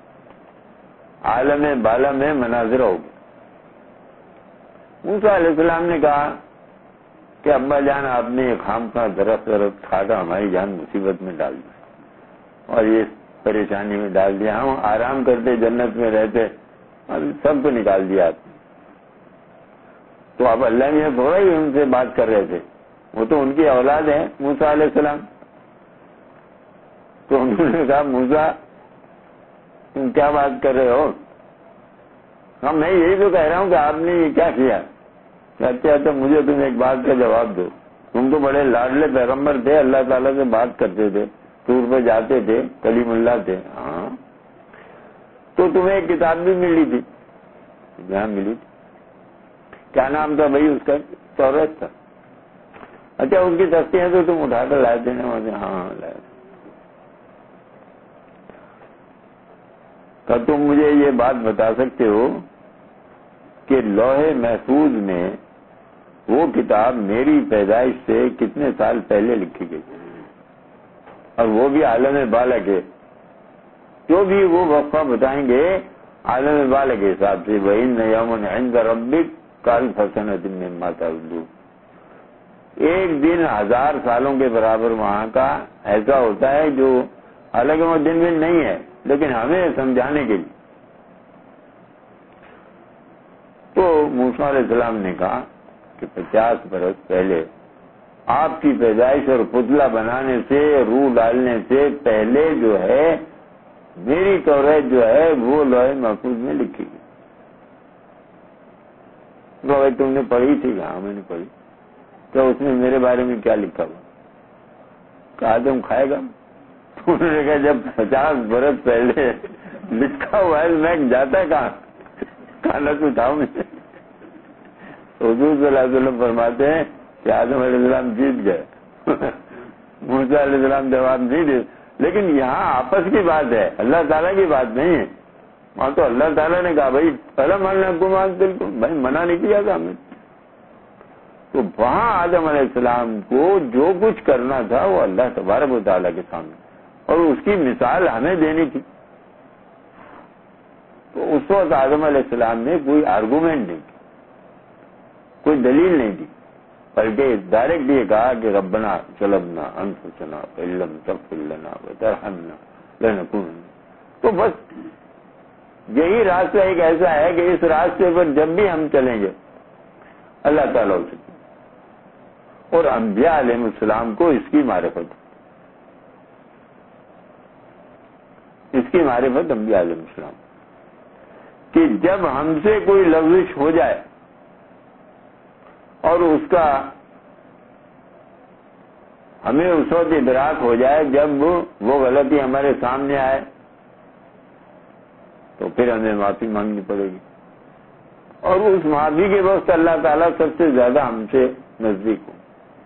عالم بالا میں مناظرہ ہو گیا. موسیٰ علیہ السلام نے کہا کہ ابا جان آپ نے خام کا درخت کھا کر ہماری جان مصیبت میں ڈال دی. اور یہ پریشانی میں ڈال دیا. ہم آرام کرتے جنت میں رہتے اور سب کو نکال دیا آپ نے. تو اب اللہ نے تھوڑا ہی ان سے بات کر رہے تھے, وہ تو ان کی اولاد ہے موسیٰ علیہ السلام. تو انہوں نے کہا موسیٰ تم کیا بات کر رہے ہو؟ ہاں میں یہی تو کہہ رہا ہوں کہ آپ نے یہ کیا کیا. کہتے ہیں تو مجھے تم ایک بات کا جواب دو. تم تو بڑے لاڈلے پیغمبر تھے, اللہ تعالیٰ سے بات کرتے تھے, ٹور پہ جاتے تھے, کلیم اللہ تھے. ہاں تو تمہیں ایک کتاب بھی ملی تھی. جہاں ملی تھی کیا نام تھا بھائی اس کا؟ توریت تھا. اچھا اس کی تختیاں تو تم اٹھا کر لائے تھے نا وہاں سے؟ ہاں لائے. کیا تم مجھے یہ بات بتا سکتے ہو کہ لوح محفوظ میں وہ کتاب میری پیدائش سے کتنے سال پہلے لکھی گئی, اور وہ بھی عالم بالا کے, جو بھی وہ وقفہ بتائیں گے عالم بالا کے حساب سے. وَإِنَّ يَوْمًا عِندَ رَبِّكَ كَأَلْفِ سَنَةٍ مِّمَّا تَعُدُّونَ. ایک دن 1000 سالوں کے برابر وہاں کا ایسا ہوتا ہے جو حالانکہ وہ دن میں نہیں ہے, لیکن ہمیں سمجھانے کے لیے. تو موسیٰ علیہ السلام نے کہا کہ 50 برس پہلے آپ کی پیدائش اور پتلا بنانے سے, روح ڈالنے سے پہلے جو ہے میری توریت جو ہے وہ لوح محفوظ میں لکھی گئی. تو تم نے پڑھی تھی؟ ہاں میں نے پڑھی. تو اس میں میرے بارے میں کیا لکھا ہوا؟ کہا تم کھائے گا. انہوں نے کہا جب 50 برس پہلے لکھا ہوا ہے میں جاتا کہاں, کھانا تو اٹھاؤں میں. حضور صلی اللہ علیہ وسلم فرماتے ہیں کہ آدم علیہ السلام جیت گئے, موسیٰ علیہ السلام جواب نہیں دے. لیکن یہاں آپس کی بات ہے, اللہ تعالیٰ کی بات نہیں ہے. وہاں تو اللہ تعالیٰ نے کہا بھائی الم الحکومات بالکل بھائی منع نہیں کیا تھا ہمیں. تو وہاں آدم علیہ السلام کو جو کچھ کرنا تھا وہ اللہ تبارک و تعالیٰ کے سامنے, اور اس کی مثال ہمیں دینی تھی. تو اس وقت آدم علیہ السلام نے کوئی آرگومنٹ نہیں کی, کوئی دلیل نہیں دی, بلکہ ڈائریکٹ یہ کہا کہ ربنا ظلمنا انفسنا فإن لم تغفر لنا وترحمنا لنکونن. تو بس یہی راستہ ایک ایسا ہے کہ اس راستے پر جب بھی ہم چلیں گے اللہ تعالیٰ ہو سکے. اور انبیاء علیہ السلام کو اس کی معرفت, اس کی معرفت انبیاء علیہ السلام کہ جب ہم سے کوئی لغزش ہو جائے اور اس کا ہمیں اس وقت ادراک ہو جائے جب وہ غلطی ہمارے سامنے آئے, تو پھر ہمیں معافی مانگنی پڑے گی. اور اس معافی کے وقت اللہ تعالیٰ سب سے زیادہ ہم سے نزدیک ہو.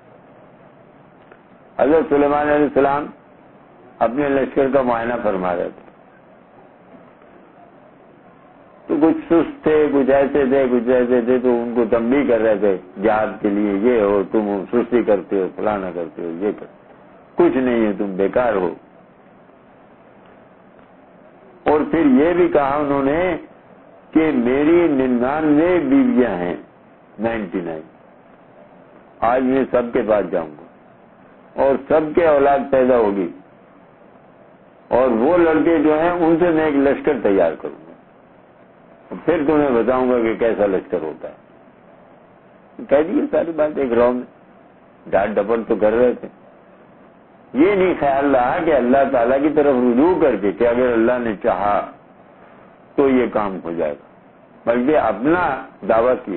حضرت سلیمان علیہ السلام اپنے لشکر کا معائنہ فرما رہے تھے, تو کچھ سست تھے, کچھ ایسے تھے, کچھ ایسے تھے, تو ان کو تنبیہ کر رہے تھے جہاد کے لیے, یہ ہو تم سستی کرتے ہو, فلانا کرتے ہو, یہ کرتے ہو, کچھ نہیں ہے, تم بیکار ہو. اور پھر یہ بھی کہا انہوں نے کہ میری 99 بیویاں ہیں, 99, آج میں سب کے پاس جاؤں گا اور سب کے اولاد پیدا ہوگی, اور وہ لڑکے جو ہیں ان سے میں ایک لشکر تیار کروں گا, پھر تمہیں بتاؤں گا کہ کیسا لشکر ہوتا ہے. کہہ دیے ساری بات ایک راؤ میں, ڈانٹ ڈپٹ تو کر رہے تھے. یہ نہیں خیال رہا کہ اللہ تعالیٰ کی طرف رجوع کر کے کہ اگر اللہ نے چاہا تو یہ کام ہو جائے گا, بلکہ اپنا دعویٰ کیا.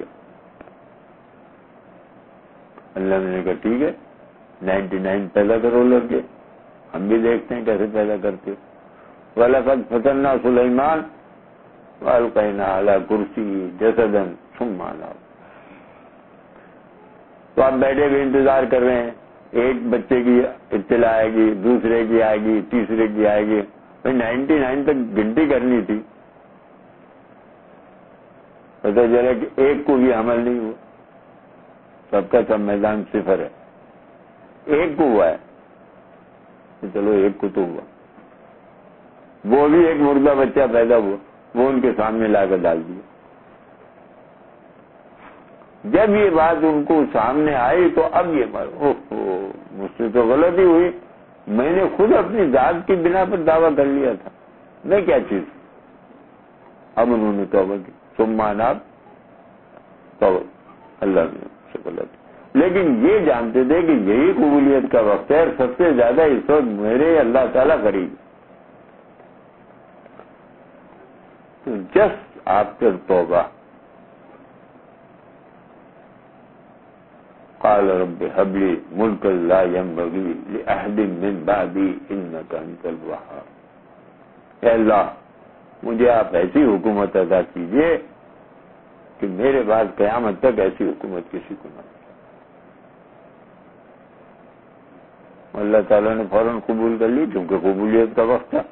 اللہ نے کہا ٹھیک ہے 99 پیدا کرو لڑکے, ہم بھی دیکھتے ہیں کیسے پیدا کرتے ہو. وَلَقَدْ فَتَنَّا سُلَيْمَانَ وَأَلْقَيْنَا عَلَىٰ كُرْسِيِّهِ جَسَدًا ثُمَّ أَنَابَ. تو آپ بیٹھے بھی انتظار کر رہے ہیں, ایک بچے کی اطلاع آئے گی, دوسرے کی آئے گی, تیسرے کی آئے گی. 99 تک گنتی کرنی تھی, پتہ چلا کہ ایک کو بھی عمل نہیں ہوا, سب کا سب میدان صفر ہے. ایک کو ہوا ہے, چلو ایک کو تو ہوا, وہ بھی ایک مردہ بچہ پیدا ہوا, وہ ان کے سامنے لا کر ڈال دیا. جب یہ بات ان کو سامنے آئی تو اب یہ مجھ سے تو غلطی ہوئی, میں نے خود اپنی ذات کی بنا پر دعویٰ کر لیا تھا میں کیا چیز. اب انہوں نے توبہ کی ثم اناب توبہ اللہ نے شکر. لیکن یہ جانتے تھے کہ یہی قبولیت کا وقت ہے اور سب سے زیادہ اس وقت میرے اللہ تعالیٰ قریب. تو جسٹ آفٹر توبہ قال رب هب لي ملكا لا ينبغي لأحد من بعدي إنك أنت الوهاب. اے اللہ مجھے آپ ایسی حکومت عطا کیجیے کہ میرے بعد قیامت تک ایسی حکومت کسی کو نہ. اللہ تعالیٰ نے فوراً قبول کر لی کیونکہ قبولیت کا وقت تھا.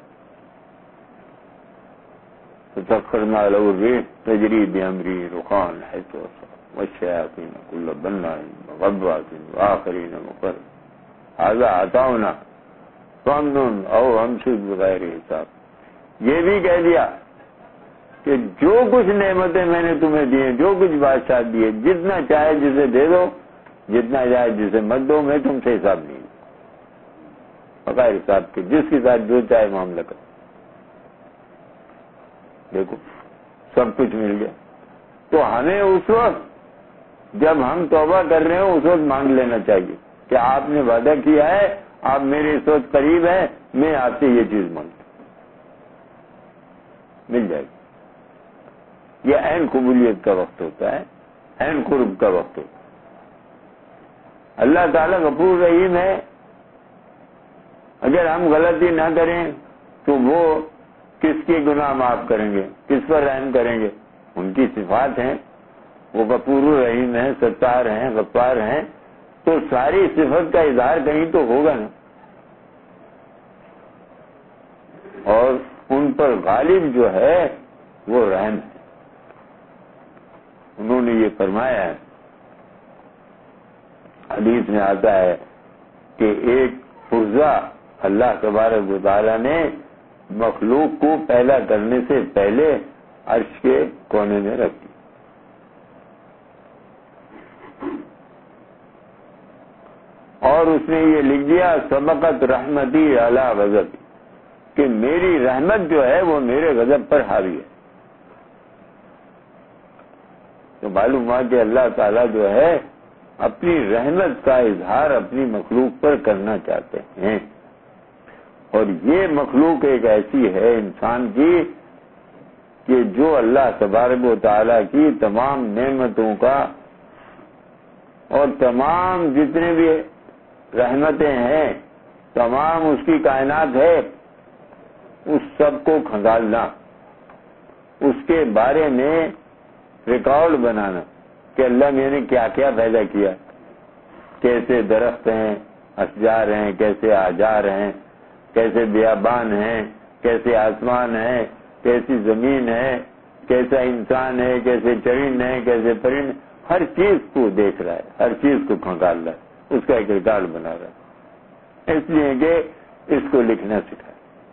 فسخرنا له الريح تجري بأمره رخاء حيث أصاب والشياطين كل بناء وغواص وآخرين مقرنين هذا عطاؤنا فامنن أو امسك بغیر حساب. یہ بھی کہہ دیا کہ جو کچھ نعمتیں میں نے تمہیں دی ہیں جو کچھ بادشاہ دیے جتنا چاہے جسے دے دو جتنا چاہے جسے مت دو میں تم سے حساب نہیں بغیر حساب کے جس کے ساتھ جو چاہے معاملہ کر. دیکھو سب کچھ مل گیا. تو ہمیں اس وقت جب ہم توبہ کر رہے ہوں اس وقت مانگ لینا چاہیے کہ آپ نے وعدہ کیا ہے آپ میرے اس وقت قریب ہیں میں آپ سے یہ چیز مانگتا مل جائے گی. یہ عین قبولیت کا وقت ہوتا ہے عین قرب کا وقت ہوتا ہے. اللہ تعالیٰ غفور رحیم ہے. اگر ہم غلطی نہ کریں تو وہ کس کے گناہ معاف کریں گے کس پر رحم کریں گے. ان کی صفات ہیں وہ غفور رحیم ہیں ستار ہیں غفار ہیں. تو ساری صفت کا اظہار کہیں تو ہوگا نا. اور ان پر غالب جو ہے وہ رحم ہے. انہوں نے یہ فرمایا ہے حدیث میں آتا ہے کہ ایک پرزہ اللہ تبارک و تعالیٰ نے مخلوق کو پیدا کرنے سے پہلے عرش کے کونے میں رکھ دی. اور اس نے یہ لکھ دیا سبقت رحمتی علی غضبی کہ میری رحمت جو ہے وہ میرے غضب پر حاوی ہے. تو معلوم ہوا کہ اللہ تعالیٰ جو ہے اپنی رحمت کا اظہار اپنی مخلوق پر کرنا چاہتے ہیں. اور یہ مخلوق ایک ایسی ہے انسان کی کہ جو اللہ تبارک و تعالیٰ کی تمام نعمتوں کا اور تمام جتنے بھی رحمتیں ہیں تمام اس کی کائنات ہے اس سب کو کھنگالنا اس کے بارے میں ریکارڈ بنانا کہ اللہ میں نے کیا کیا پیدا کیا کیسے درخت ہیں اشجار ہیں کیسے احجار ہیں کیسے بیابان ہیں کیسے آسمان ہے کیسی زمین ہے کیسا انسان ہے کیسے چرند ہے کیسے پرند ہر چیز کو دیکھ رہا ہے ہر چیز کو کھنگال رہا ہے اس کا ایک ریکارڈ بنا رہا ہے. اس لیے کہ اس کو لکھنا سکھائے.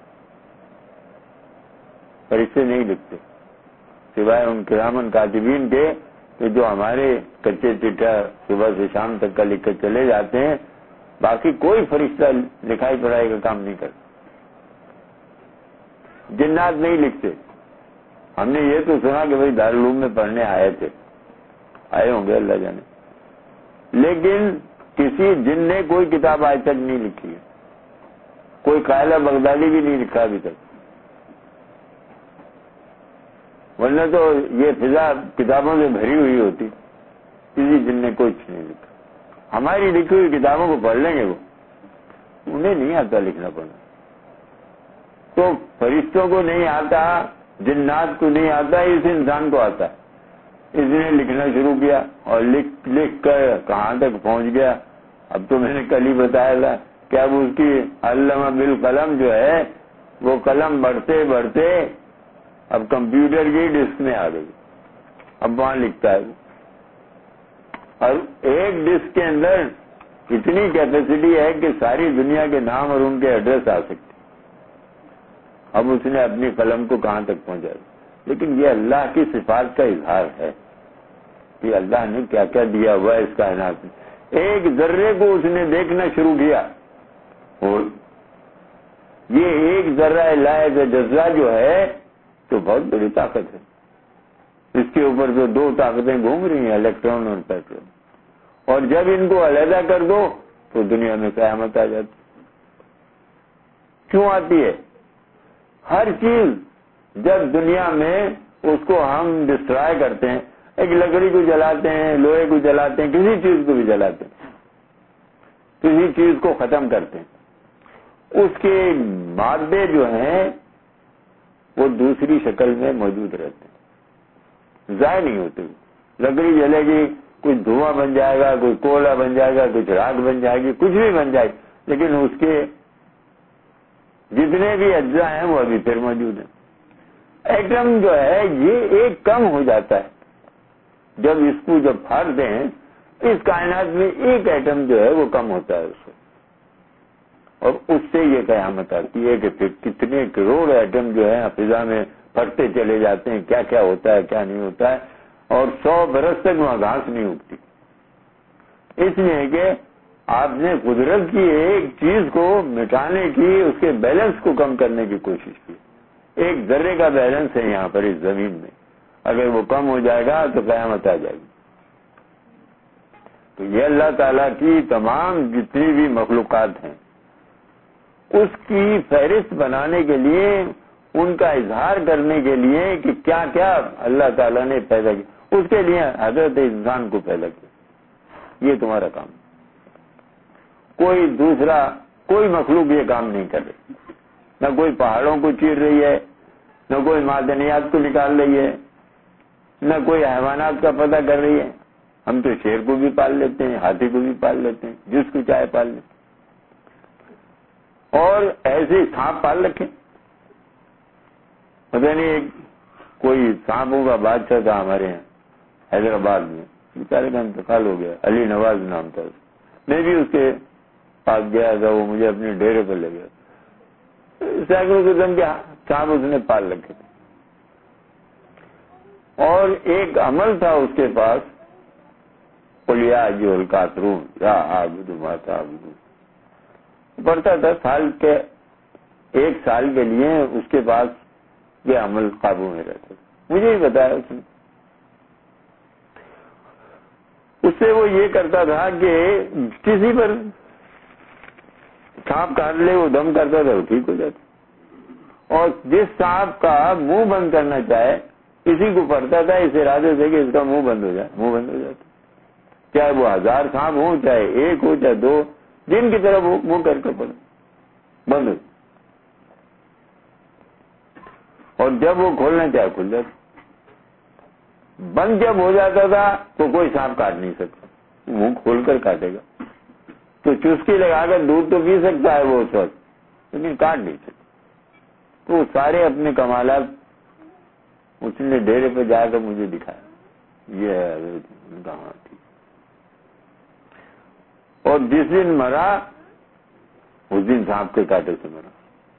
فرشتے نہیں لکھتے سوائے ان کرامن کاتبین کے کہ جو ہمارے کچے چٹا صبح سے شام تک کا لکھ کر چلے جاتے ہیں. باقی کوئی فرشتہ لکھائی پڑھائی کا کام نہیں کرتا. جنات نہیں لکھتے. ہم نے یہ تو سنا کہ بھائی دارالعلوم میں پڑھنے آئے ہوں گے اللہ جانے لیکن کسی جن نے کوئی کتاب آج تک نہیں لکھی ہے. کوئی قائلہ بغدادی بھی نہیں لکھا ابھی تک. ورنہ تو یہ فضا کتابوں سے بھری ہوئی ہوتی. کسی جن نے کچھ نہیں لکھا. ہماری لکھی ہوئی کتابوں کو پڑھ لیں گے وہ انہیں نہیں آتا لکھنا پڑھنا. تو فرشتوں کو نہیں آتا جنات کو نہیں آتا اس انسان کو آتا. اس نے لکھنا شروع کیا اور لکھ کر کہاں تک پہنچ گیا. اب تو میں نے کل ہی بتایا تھا کہ اب اس کی علامہ بالقلم جو ہے وہ قلم بڑھتے بڑھتے اب کمپیوٹر کی ڈسک میں آ گئی. اب وہاں لکھتا ہے وہ. اور ایک ڈسک کے اندر اتنی کیپیسٹی ہے کہ ساری دنیا کے نام اور ان کے ایڈریس آ سکتے. اب اس نے اپنی قلم کو کہاں تک پہنچایا. لیکن یہ اللہ کی صفات کا اظہار ہے کہ اللہ نے کیا کیا دیا ہوا ہے اس کائنات میں. ایک ذرے کو اس نے دیکھنا شروع کیا اور یہ ایک ذرہ لائق جذبہ جو ہے تو بہت بڑی طاقت ہے. اس کے اوپر جو دو طاقتیں گھوم رہی ہیں، الیکٹران اور پیٹرون، اور جب ان کو علیحدہ کر دو تو دنیا میں قیامت آ جاتی. کیوں آتی ہے؟ ہر چیز جب دنیا میں اس کو ہم ڈسٹرائے کرتے ہیں، ایک لکڑی کو جلاتے ہیں، لوہے کو جلاتے ہیں، کسی چیز کو بھی جلاتے ہیں، کسی چیز کو ختم کرتے ہیں، اس کے مادے جو ہیں وہ دوسری شکل میں موجود رہتے ہیں، ضائع نہیں ہوتے. لکڑی جلے گی، کچھ دھواں بن جائے گا، کوئی کوئلہ بن جائے گا، کچھ راکھ بن جائے گی، کچھ بھی بن جائے گی، لیکن اس کے جتنے بھی اجزاء ہیں وہ ابھی پھر موجود ہیں. ایٹم جو ہے یہ ایک کم ہو جاتا ہے، جب اس کو جب پھاڑ دیں اس کائنات میں ایک ایٹم جو ہے وہ کم ہوتا ہے اس سے، اور اس سے یہ قیامت آتی ہے کہ پھر کتنے کروڑ ایٹم جو ہے فضا میں پھٹتے چلے جاتے ہیں، کیا کیا ہوتا ہے کیا نہیں ہوتا ہے، اور 100 برس تک وہاں گھاس نہیں اگتی. اس لیے کہ آپ نے قدرت کی ایک چیز کو مٹانے کی، اس کے بیلنس کو کم کرنے کی کوشش کی. ایک ذرے کا بیلنس ہے یہاں پر اس زمین میں، اگر وہ کم ہو جائے گا تو قیامت آ جائے گی. تو یہ اللہ تعالیٰ کی تمام جتنی بھی مخلوقات ہیں اس کی فہرست بنانے کے لیے، ان کا اظہار کرنے کے لیے کہ کیا کیا اللہ تعالیٰ نے پیدا کیا، اس کے لیے حضرت انسان کو پیدا کیا. یہ تمہارا کام، کوئی دوسرا کوئی مخلوق یہ کام نہیں کر رہی. نہ کوئی پہاڑوں کو چیر رہی ہے، نہ کوئی معدنیات کو نکال رہی ہے، نہ کوئی حیوانات کا پتہ کر رہی ہے. ہم تو شیر کو بھی پال لیتے ہیں، ہاتھی کو بھی پال لیتے ہیں، جس کو چاہے پال لیتے، اور ایسے سانپ پال رکھے. پتہ نہیں ایک کوئی سانپوں کا بادشاہ تھا ہمارے یہاں حیدرآباد میں، بیچارے کا انتقال ہو گیا، علی نواز نام تھا. میں بھی اس کے پاس گیا تھا، وہ مجھے اپنے ڈیرے پر لے گیا. سینکڑوں قسم کے سانپ اس نے پال رکھے تھے، اور ایک عمل تھا اس کے پاس، قل یا ایھا الکافرون لا اعبد ما تعبدون، پڑھتا تھا. ایک سال کے لیے اس کے پاس یہ عمل قابو میں رہتا. مجھے ہی بتایا اس نے. اس سے وہ یہ کرتا تھا کہ کسی پر سانپ کاٹ لے، وہ دم کرتا تھا، وہ ٹھیک ہو جاتا. اور جس سانپ کا منہ بند کرنا چاہے اسی کو پڑھتا تھا اس ارادے سے کہ اس کا منہ بند ہو جائے، منہ بند ہو جاتا. چاہے وہ 1000 سانپ ہوں، چاہے ایک ہو، چاہے 2، جن کی طرف وہ منہ کر کے پڑھے بند ہو. اور جب وہ کھولنا چاہے کھل جاتا. بند جب ہو جاتا تھا تو کوئی سانپ کاٹ نہیں سکتا، منہ کھول کر کاٹے گا تو چسکی لگا کر دودھ تو پی سکتا ہے وہ اس وقت، لیکن کاٹ نہیں سکتا. تو سارے اپنے کمالات اس نے ڈیرے پہ جا کر مجھے دکھایا. یہ ہے کہاں تھی. اور جس دن مرا اس دن سانپ کے کاٹے سے مرا.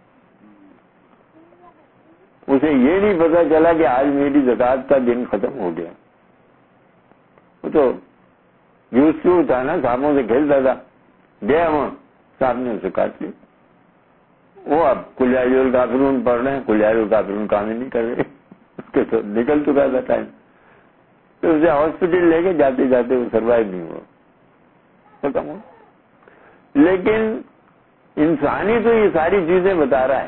اسے یہ نہیں پتا چلا کہ آج میری زکات کا دن ختم ہو گیا. وہ تو یوز ٹو تھا نا، سانپوں سے کھیلتا تھا، گیا وہاں سانپ نے اسے کاٹ لی. وہ اب قل یا ایھا الکافرون پڑھ رہے ہیں، قل یا ایھا الکافرون کام ہی نہیں کر رہے. اس کے تو نکل چکا تھا ٹائم. تو اسے ہاسپٹل لے کے جاتے جاتے وہ سروائیو نہیں ہوا، ختم ہو. لیکن انسانی تو یہ ساری چیزیں بتا رہا ہے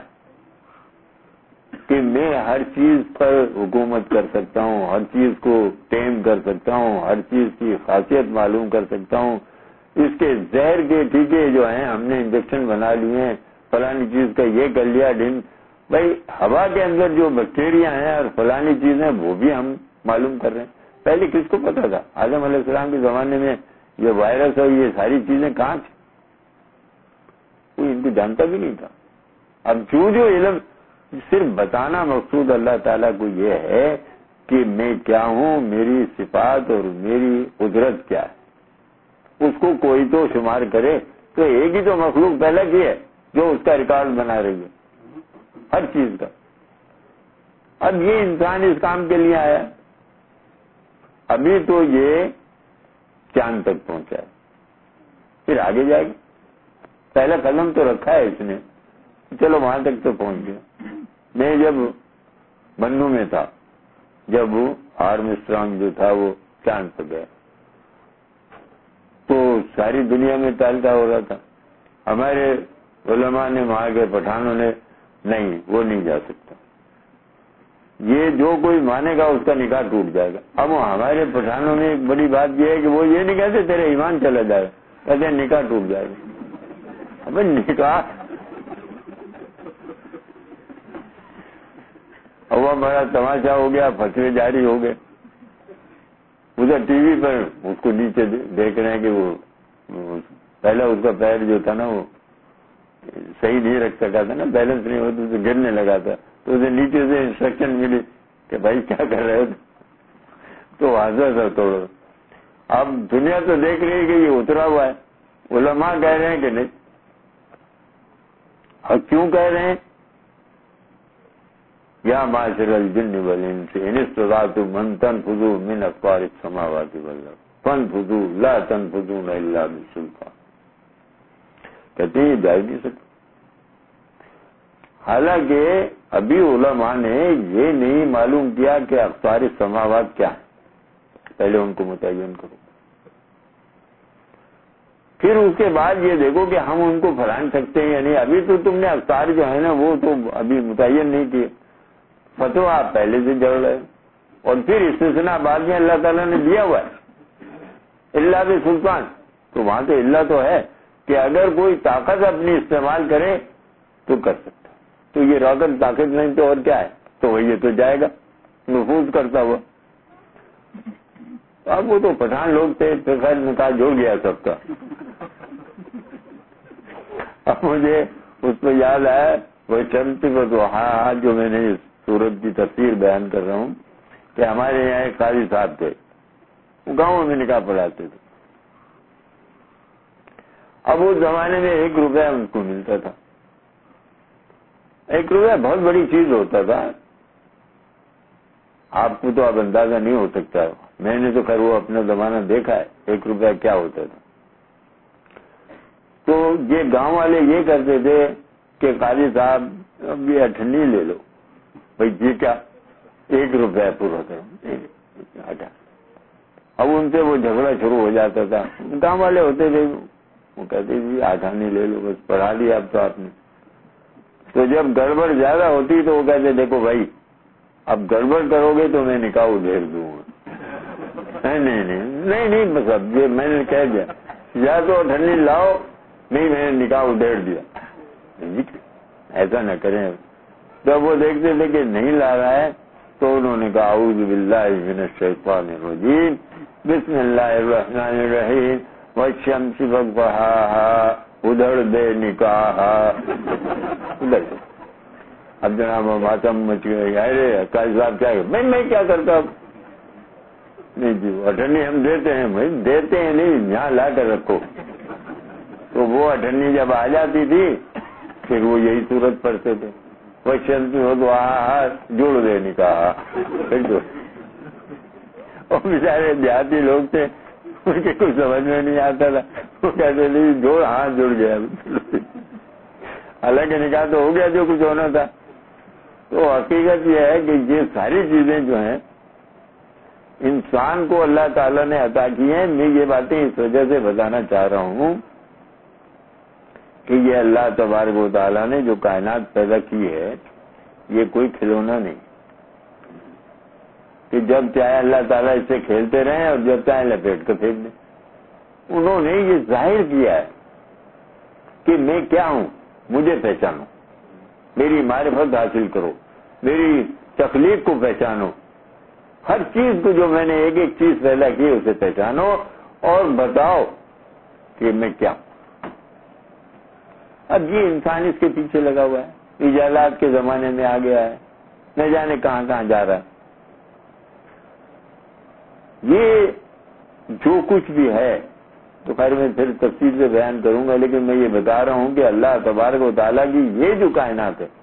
کہ میں ہر چیز پر حکومت کر سکتا ہوں، ہر چیز کو ٹیم کر سکتا ہوں، ہر چیز کی خاصیت معلوم کر سکتا ہوں. اس کے زہر کے ٹیکے جو ہیں ہم نے انجیکشن بنا لیے ہیں، فلانی چیز کا یہ کر لیا. بھائی ہوا کے اندر جو بیکٹیریا ہیں اور فلانی چیزیں وہ بھی ہم معلوم کر رہے ہیں. پہلے کس کو پتا تھا؟ آدم علیہ السلام کے زمانے میں یہ وائرس اور یہ ساری چیزیں کہاں تھیں؟ کوئی ان کو جانتا بھی نہیں تھا. اب جو علم صرف بتانا مقصود اللہ تعالیٰ کو یہ ہے کہ میں کیا ہوں، میری صفات اور میری قدرت کیا ہے، اس کو کوئی تو شمار کرے. تو ایک ہی تو مخلوق پیدا کی ہے جو اس کا ریکارڈ بنا رہی ہے ہر چیز کا. اب یہ انسان اس کام کے لیے آیا. ابھی تو یہ چاند تک پہنچا ہے، پھر آگے جائے گا. پہلا قدم تو رکھا ہے اس نے، چلو وہاں تک تو پہنچ گیا. میں جب بنو میں تھا، جب آرمسٹرانگ جو تھا وہ چاند پہ گیا تو ساری دنیا میں تعلقہ ہو رہا تھا. ہمارے علماء نے، وہاں کے پٹھانوں نے، نہیں وہ نہیں جا سکتا، یہ جو کوئی مانے گا اس کا نکاح ٹوٹ جائے گا. اب ہمارے پٹھانوں میں ایک بڑی بات یہ ہے کہ وہ یہ نہیں کہتے تیرے ایمان چلا جائے گا، کہتے ہیں نکاح ٹوٹ جائے گا. اب نکاح اب بڑا تماشا ہو گیا، فتوے جاری ہو گئے. ادھر ٹی وی پر اس کو نیچے دیکھ رہے ہیں کہ وہ پہلا اس کا پیر جو تھا نا وہ صحیح نہیں رکھ سکا تھا نا، بیلنس نہیں ہوتا تو گرنے لگا تھا، تو اسے نیچے سے انسٹرکشن ملی کہ بھائی کیا کر رہے ہو، تو حاضر تھا توڑو. اب دنیا تو دیکھ رہی ہے کہ یہ اترا ہوا ہے. علماء کہہ رہے ہیں کہ نہیں. اور کیوں کہہ رہے ہیں؟ یا معاشر الجن والانس ان استطعتم ان تنفذوا من اقطار السماوات والارض فانفذوا لا تنفذون الا بسلطان. کہتے ہیں یہ جا نہیں سکتے. حالانکہ ابھی علماء نے یہ نہیں معلوم کیا کہ اقطار السماوات کیا ہے، پہلے ان کو متعین کرو، پھر اس کے بعد یہ دیکھو کہ ہم ان کو پھلان سکتے ہیں یا نہیں. ابھی تو تم نے اقطار جو ہے نا وہ تو ابھی متعین نہیں کیے، فتویٰ آپ پہلے سے جڑ رہے، اور پھر استثناء بعد میں اللہ تعالیٰ نے دیا ہوا ہے اللہ بسلطان. تو وہاں تو اللہ تو ہے کہ اگر کوئی طاقت اپنی استعمال کرے تو کر سکتا. تو یہ راکٹ طاقت نہیں تو اور کیا ہے، تو یہ تو جائے گا نفوذ کرتا ہوا. اب وہ تو پٹھان لوگ تھے، پھر خیر نکاح جوڑ گیا سب کا. اب مجھے اس پہ یاد آیا وہ شمس وضحاہا جو میں نے سورت کی تفسیر بیان کر رہا ہوں کہ ہمارے یہاں ایک قاضی صاحب تھے، وہ گاؤں میں نکاح پڑھاتے تھے. اب اس زمانے میں 1 روپیہ ان کو ملتا تھا. 1 روپیہ بہت بڑی چیز ہوتا تھا. آپ کو تو اب اندازہ نہیں ہو سکتا، میں نے تو خیر وہ اپنا زمانہ دیکھا ہے 1 روپیہ کیا ہوتا تھا. تو یہ گاؤں والے یہ کرتے تھے کہ قاضی صاحب اب یہ 8 لے لو. بھائی یہ کیا 1 روپیہ پورا کرو. اب ان سے وہ جھگڑا شروع ہو جاتا تھا. گاؤں والے ہوتے تھے وہ کہتے جی 8 لے لو، بس پڑھا دیا اب تو آپ نے. تو جب گڑبڑ زیادہ ہوتی تو وہ کہتے دیکھو بھائی اب گڑبڑ کرو گے تو میں نکاح ادھیر دوں گا. نہیں بس اب یہ میں نے کہہ دیا یا تو 8 لاؤ، نہیں میں نے نکاح ادھیر دیا. ایسا نہ کریں. جب وہ دیکھتے تھے کہ نہیں لا رہا ہے تو انہوں نے کہا اعوذ باللہ من الشیطان الرجیم بسم اللہ الرحمن الرحیم والشمس وضحاہا ادھر دے نکاح. ادھر سے اب جناب ماتم مچ گئے. ارے قاضی صاحب کیا میں کیا کرتا. نہیں جی 8 ہم دیتے ہیں. بھائی دیتے ہیں نہیں، یہاں لا کر رکھو. تو وہ 8 جب آ جاتی تھی پھر وہ یہی صورت پڑھتے تھے والشمس وضحاہا جوڑ دے نکاح. اور بیچارے دیہاتی لوگ تھے، ان کے کچھ سمجھ میں نہیں آتا تھا. وہ کہتے تھے جوڑ، ہاں جڑ گیا. حالانکہ نکاح تو ہو گیا جو کچھ ہونا تھا. تو حقیقت یہ ہے کہ یہ ساری چیزیں جو ہیں انسان کو اللہ تعالیٰ نے عطا کی ہیں. میں یہ باتیں اس وجہ سے بتانا چاہ رہا ہوں کہ یہ اللہ تبارک و تعالیٰ نے جو کائنات پیدا کی ہے یہ کوئی کھلونا نہیں کہ جب چاہے اللہ تعالیٰ اس سے کھیلتے رہیں اور جب چاہے لپیٹ کر پھینک دیں. انہوں نے یہ ظاہر کیا ہے کہ میں کیا ہوں، مجھے پہچانو، میری معرفت حاصل کرو، میری تخلیق کو پہچانو، ہر چیز کو جو میں نے ایک چیز پیدا کی اسے پہچانو اور بتاؤ کہ میں کیا ہوں. اب یہ انسان اس کے پیچھے لگا ہوا ہے، ایجادات کے زمانے میں آ گیا ہے، نہ جانے کہاں کہاں جا رہا ہے. یہ جو کچھ بھی ہے تو خیر میں پھر تفصیل سے بیان کروں گا، لیکن میں یہ بتا رہا ہوں کہ اللہ تبارک و تعالیٰ کی یہ جو کائنات ہے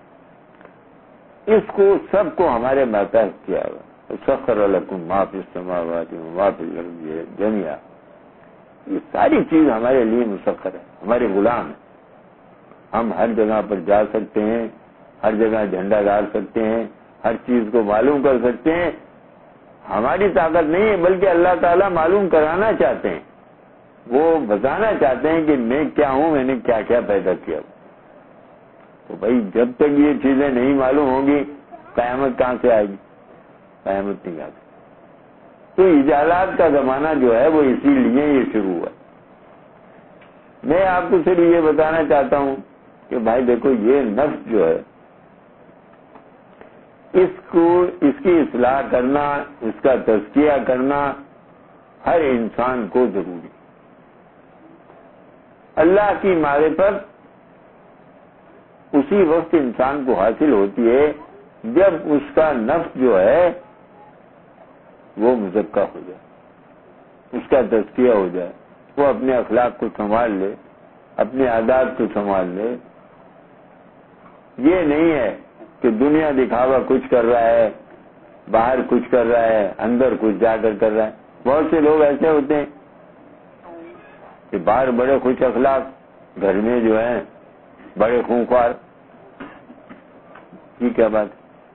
اس کو سب کو ہمارے ماتحت کیا ہوا. سخر لکم ما فی السماوات وما فی الارض جميعا. یہ ساری چیز ہمارے لیے مسخر ہے، ہمارے غلام ہیں. ہم ہر جگہ پر جا سکتے ہیں، ہر جگہ جھنڈا گاڑ سکتے ہیں، ہر چیز کو معلوم کر سکتے ہیں. ہماری طاقت نہیں ہے، بلکہ اللہ تعالیٰ معلوم کرانا چاہتے ہیں. وہ بتانا چاہتے ہیں کہ میں کیا ہوں، میں نے کیا کیا پیدا کیا. تو بھائی جب تک یہ چیزیں نہیں معلوم ہوں گی، قیامت کہاں سے آئے گی؟ قیامت نہیں آتی. تو اجالات کا زمانہ جو ہے وہ اسی لیے یہ شروع ہوا. میں آپ کو صرف یہ بتانا چاہتا ہوں کہ بھائی دیکھو، یہ نفس جو ہے اس کی اصلاح کرنا، اس کا تزکیہ کرنا ہر انسان کو ضروری. اللہ کی معرفت اسی وقت انسان کو حاصل ہوتی ہے جب اس کا نفس جو ہے وہ مزکہ ہو جائے، اس کا تزکیہ ہو جائے، وہ اپنے اخلاق کو سنبھال لے، اپنے عادات کو سنبھال لے. یہ نہیں ہے کہ دنیا دکھاوا کچھ کر رہا ہے، باہر کچھ کر رہا ہے، اندر کچھ جا کر رہا ہے. بہت سے لوگ ایسے ہوتے ہیں کہ باہر بڑے خوش اخلاق، گھر میں جو ہیں بڑے خونخوار. یہ کیا بات؟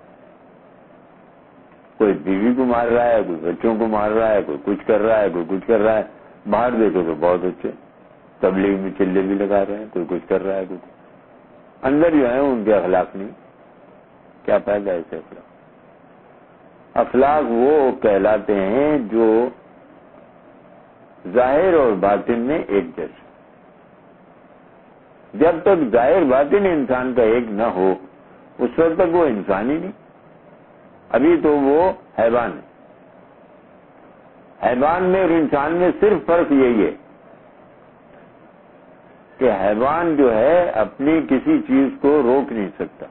کوئی بیوی کو مار رہا ہے، کوئی بچوں کو مار رہا ہے، کوئی کچھ کر رہا ہے، کوئی کچھ کر رہا ہے. باہر دیکھو تو بہت اچھے، تبلیغ میں چلے بھی لگا رہے ہیں، کوئی کچھ کر رہا ہے، کوئی اندر جو ہے ان کے اخلاق نہیں. کیا فائدہ ایسے اخلاق؟ اخلاق وہ کہلاتے ہیں جو ظاہر اور باطن میں ایک جیسے. جب تک ظاہر باطن انسان کا ایک نہ ہو اس وقت تک وہ انسان ہی نہیں. ابھی تو وہ حیوان ہے. حیوان میں اور انسان میں صرف فرق یہی ہے کہ حیوان جو ہے اپنی کسی چیز کو روک نہیں سکتا.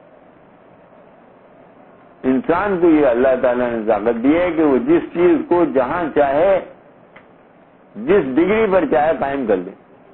انسان کو یہ اللہ تعالیٰ نے طاقت دی ہے کہ وہ جس چیز کو جہاں چاہے، جس ڈگری پر چاہے قائم کر دے.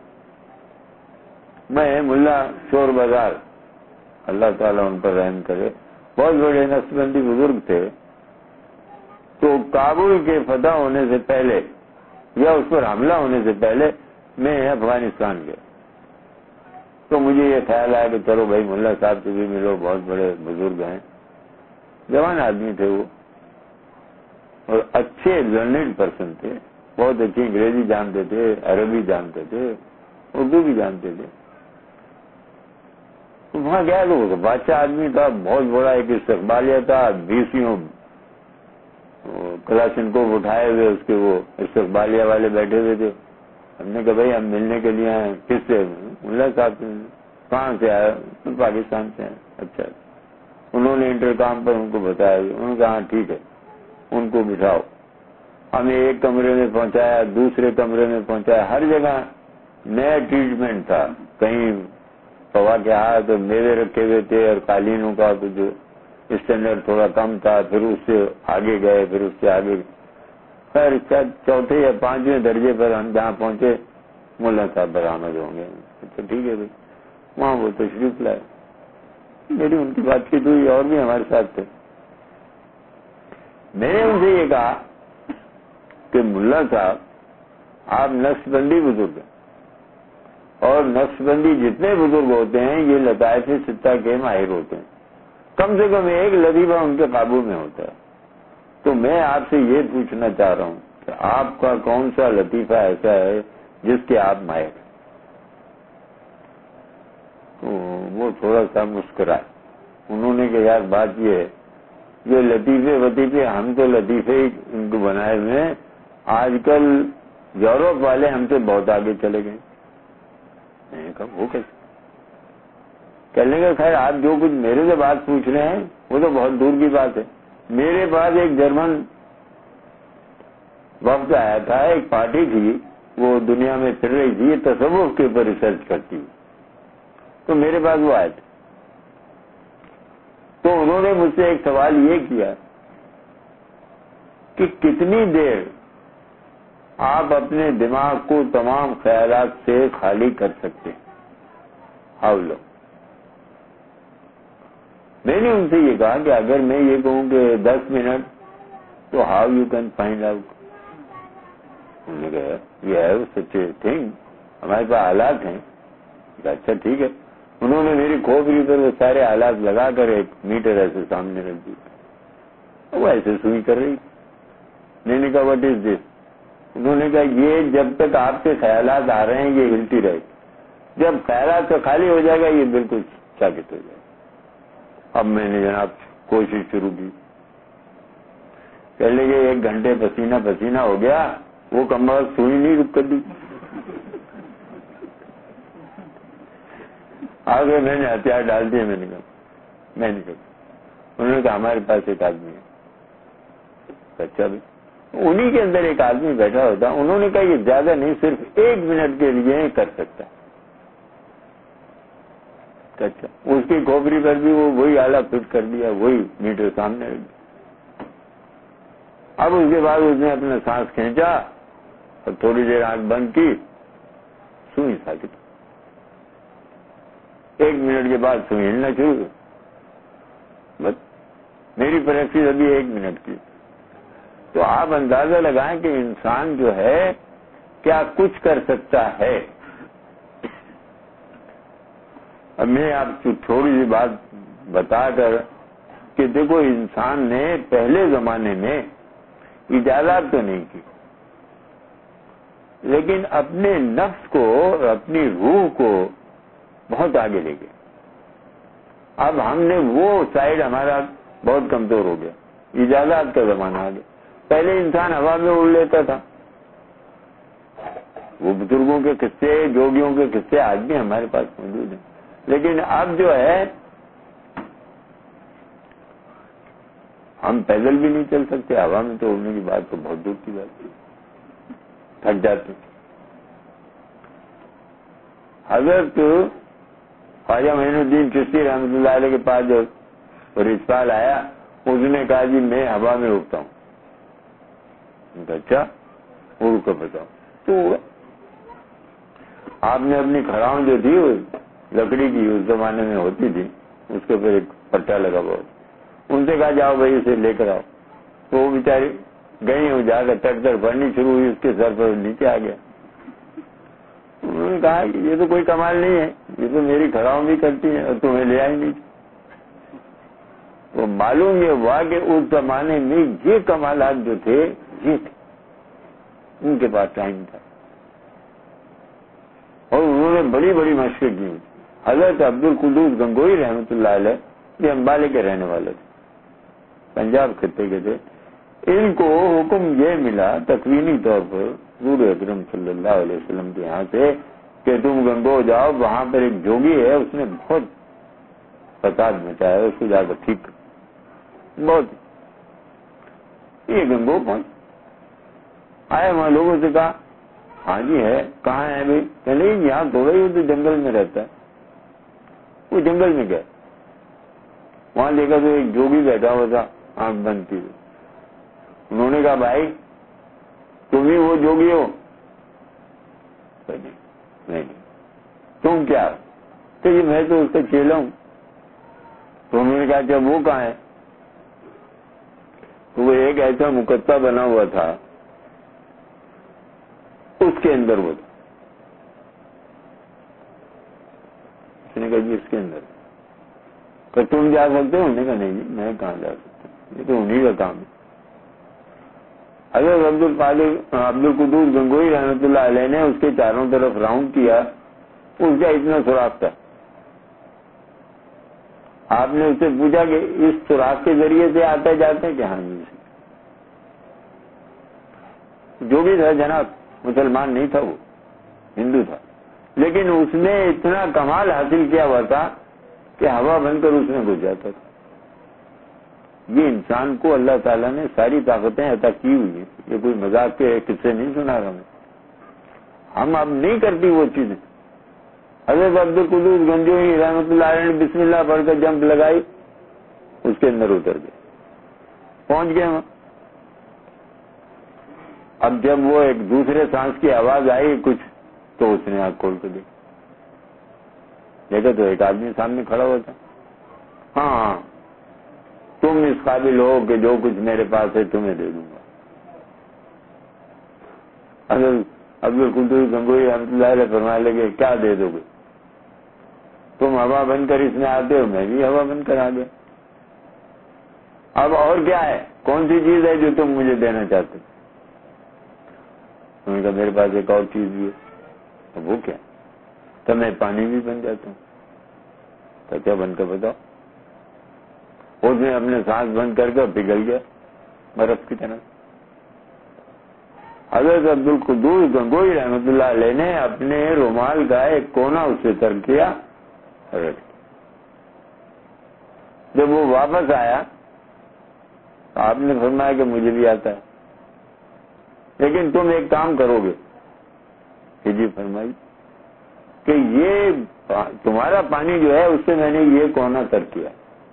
میں ملا شور بازار، اللہ تعالیٰ ان پر رحم کرے، بہت بڑے نقشبندی بزرگ تھے. تو کابل کے فتح ہونے سے پہلے یا اس پر حملہ ہونے سے پہلے میں افغانستان گیا. تو مجھے یہ خیال آیا کہ چلو بھائی ملا صاحب سے بھی ملو، بہت بڑے بزرگ ہیں. جوان آدمی تھے وہ اور اچھے لرنڈ پرسن تھے، بہت اچھی انگریزی جانتے تھے، عربی جانتے تھے، اردو بھی جانتے تھے. تو وہاں گیا تو بادشاہ آدمی تھا، بہت بڑا ایک استقبالیہ تھا. 20 کلاشنکوف اٹھائے ہوئے اس کے وہ استقبالیہ والے بیٹھے ہوئے تھے. ہم نے کہا بھائی ہم ملنے کے لیے آئے. کس سے؟ ملا صاحب سے. کہاں سے آئے؟ پاکستان سے آئے. اچھا. انہوں نے انٹر کام پر ان کو بتایا. انہوں نے کہا ہاں ٹھیک ہے، ان کو بٹھاؤ. ہمیں ایک کمرے میں پہنچایا، دوسرے کمرے میں پہنچایا. ہر جگہ نیا ٹریٹمنٹ تھا. کہیں پوا کے ہاتھ تو میوے رکھے ہوئے تھے اور قالینوں کا تو جو اسٹینڈرڈ تھوڑا کم تھا. پھر اس سے آگے گئے، پھر اس سے آگے. خیر چوتھے یا 5ویں درجے پر ہم جہاں پہنچے ملا صاحب برآمد ہوں گے. تو ٹھیک ہے بھائی. وہاں وہ تشریف لائے. میری ان کی بات چیت ہوئی، اور بھی ہمارے ساتھ تھے. میں نے ان سے یہ کہا کہ ملا صاحب آپ نقش بندی بزرگ ہیں، اور نقش بندی جتنے بزرگ ہوتے ہیں یہ لطائف ستہ کے ماہر ہوتے ہیں. کم سے کم ایک لطیفہ ان کے قابو میں ہوتا ہے. تو میں آپ سے یہ پوچھنا چاہ رہا ہوں کہ آپ کا کون سا لطیفہ ایسا ہے جس کے آپ ماہر ہیں؟ تو وہ تھوڑا سا مسکرائے. انہوں نے کہ یار بات یہ ہے، یہ لطیفے وطیفے ہم تو لطیفے ہی ان کو بنائے ہوئے ہیں. آج کل یورپ والے ہم سے بہت آگے چلے گئے. میں نے کہا وہ کیسے؟ کہنے کا خیر آپ جو کچھ میرے سے بات پوچھ رہے ہیں وہ تو بہت دور کی بات ہے. میرے پاس ایک جرمن وفد آیا تھا، ایک پارٹی تھی، وہ دنیا میں پھر رہی تھی، یہ تصوف کے اوپر ریسرچ کرتی ہے. تو میرے پاس وہ آئے تھے. تو انہوں نے مجھ سے ایک سوال یہ کیا کہ کتنی دیر آپ اپنے دماغ کو تمام خیالات سے خالی کر سکتے ہیں؟ ہاؤ لو. میں نے ان سے یہ کہا کہ اگر میں یہ کہوں کہ 10 منٹ تو how you can find out. انہوں نے کہا یہ ہے سچ تھنگ، ہمارے پاس آلات ہیں. اچھا ٹھیک ہے. انہوں نے میری کھوپڑی پر وہ سارے آلات لگا کر ایک میٹر ایسے سامنے رکھ دیا، وہ ایسے سوئی کر رہی. میں نے کہا واٹ از دس؟ انہوں نے کہا یہ جب تک آپ کے خیالات آ رہے ہیں یہ ہلتی رہے گی، جب خیالات کا خالی ہو جائے گا یہ بالکل ساکت ہو جائے گا. اب میں نے جناب کوشش شروع کی، پہلے کہ 1 گھنٹے پسینہ پسینہ ہو گیا، وہ کمبخت سوئی نہیں رک کر دی. آگے میں نے ہتھیار ڈال دیے، میں نے کہا میں نہیں کرتا. انہوں نے کہا ہمارے پاس ایک آدمی ہے. اچھا بھی انہی کے اندر ایک آدمی بیٹھا ہوتا، انہوں نے کہا یہ زیادہ نہیں، صرف 1 منٹ کے لیے کر سکتا ہے. اچھا اس کی کھوپڑی پر بھی وہ وہی آلہ فٹ کر دیا، وہی میٹر سامنے رکھ دیا. اب اس کے بعد اس نے اپنا سانس کھینچا اور تھوڑی دیر آنکھ بند کی، سوئی ساکت. 1 منٹ کے بعد سوئی ہلنا شروع ہوئی. بس میری پریکٹس ابھی 1 منٹ کی. تو آپ اندازہ لگائیں کہ انسان جو ہے کیا کچھ کر سکتا ہے. اب میں آپ کو تھوڑی سی بات بتا کر کہ دیکھو انسان نے پہلے زمانے میں ایجادات تو نہیں کی، لیکن اپنے نفس کو اور اپنی روح کو بہت آگے لے گئے. اب ہم نے وہ سائڈ ہمارا بہت کمزور ہو گیا، ایجادات کا زمانہ آ گیا. پہلے انسان ہوا میں اڑ لیتا تھا، وہ بزرگوں کے قصے جوگیوں کے قصے آج بھی ہمارے پاس موجود ہیں. لیکن اب جو ہے ہم پیدل بھی نہیں چل سکتے، ہوا میں تو اڑنے کی بات تو بہت دور کی بات ہے، تھک جاتے. حضرت خواجہ معین الدین چشتی رحمۃ اللہ علیہ کے پاس جو رچپال آیا، اس نے کہا جی میں ہوا میں اڑتا ہوں. اچھا اڑ کر بتاؤ. تو آپ نے اپنی کھڑاؤں جو تھی لکڑی کی، اس زمانے میں ہوتی تھی، اس کے اوپر ایک پٹا لگا ہوا، ان سے کہا جاؤ بھائی اسے لے کر آؤ. تو وہ بیچاری گئی ہوں، جا کر تٹ کر پڑنی شروع ہوئی، اس کے سر پر نیچے آ گیا. انہوں نے کہا کہ یہ تو کوئی کمال نہیں ہے، یہ تو میری کھڑاؤں بھی کرتی ہے اور تمہیں لے آئی نہیں. وہ معلوم یہ ہوا کہ اس زمانے میں یہ کمالات جو تھے یہ تھے، ان کے پاس ٹائم تھا اور انہوں نے بڑی بڑی مشقیں کی. حضرت عبد القدوس گنگوئی رحمۃ اللہ علیہ یہ امبالے کے رہنے والے تھے، پنجاب خطے کے تھے. ان کو حکم یہ ملا تکوینی طور پر حضور اکرم صلی اللہ علیہ وسلم کے یہاں سے کہ تم گنگو جاؤ، وہاں پر ایک جوگی ہے، اس نے بہت فساد مچایا ہے، اس کو جا کر ٹھیک کرو. بہت یہ گنگو پہنچ آئے، وہاں لوگوں سے کہا ہاں جی ہے، کہاں ہے بھائی؟ کہ نہیں یہاں تھوڑا ہی تو جنگل میں رہتا ہے. وہ جنگل میں گیا، وہاں دیکھا تو ایک جوگی بیٹھا ہوا تھا آنکھ بند کی. انہوں نے کہا بھائی تم ہی وہ جوگی ہو؟ نہیں. تم کیا؟ کہ جی میں تو اس کا چیلا ہوں. تو انہوں نے کہا اچھا وہ کہاں ہے؟ تو وہ ایک ایسا مقطع بنا ہوا تھا، اس کے اندر وہ تھا. اس نے کہا جی اس کے اندر. کہ تم جا سکتے ہو؟ انہوں نے کہا نہیں جی میں کہاں جا سکتا ہوں، یہ تو انہی کا کام ہے. حضرت عبد القدوس گنگوئی رحمۃ اللہ علیہ نے اس کے چاروں طرف راؤنڈ کیا، اس کا اتنا سوراخ تھا. آپ نے اس سے پوچھا کہ اس سوراخ کے ذریعے سے آتے جاتے ہیں کہ ہاں جی. جو بھی تھا جناب مسلمان نہیں تھا، وہ ہندو تھا، لیکن اس نے اتنا کمال حاصل کیا ہوا تھا کہ ہوا بن کر اس میں گھس جاتا تھا. یہ انسان کو اللہ تعالیٰ نے ساری طاقتیں عطا کی ہوئی ہیں، یہ کوئی مذاق کے قصے نہیں سنا رہا میں. ہم اب نہیں کرتی وہ چیزیں. حضرت عبد القدوس گنگوئی رحمۃ اللہ علیہ نے بسم اللہ پڑھ کر جمپ لگائی، اس کے اندر اتر گئے، پہنچ گئے وہاں. اب جب وہ ایک دوسرے سانس کی آواز آئی کچھ، تو اس نے آنکھ کھول کے دیکھا تو ایک آدمی سامنے کھڑا ہوا تھا. ہاں تم اس قابل ہو کہ جو کچھ میرے پاس ہے تمہیں دے دوں گا. حضرت عبد القدوس گنگوئی رحمۃ اللہ علیہ فرمانے لگے کیا دے دو گے؟ تم ہوا بن کر اس میں آتے ہو، میں بھی ہوا بن کر آ گیا. اب اور کیا ہے؟ کون سی چیز ہے جو تم مجھے دینا چاہتے ہو؟ انہوں نے کہا میرے پاس ایک اور چیز بھی ہے. اب وہ کیا؟ تو میں پانی بھی بن جاتا ہوں. تو کیا بن کر بتاؤ؟ اس نے اپنے سانس بند کر کے پگھل گیا برف کی طرح. حضرت عبد القدوس گنگوئی رحمۃ اللہ علیہ نے اپنے رومال کا ایک کونا اس سے ترک کیا. جب وہ واپس آیا تو آپ نے فرمایا کہ مجھے بھی آتا ہے، لیکن تم ایک کام کرو گے. کہ جی فرمائی. کہ یہ تمہارا پانی جو ہے اس سے میں نے یہ کونا ترک کیا،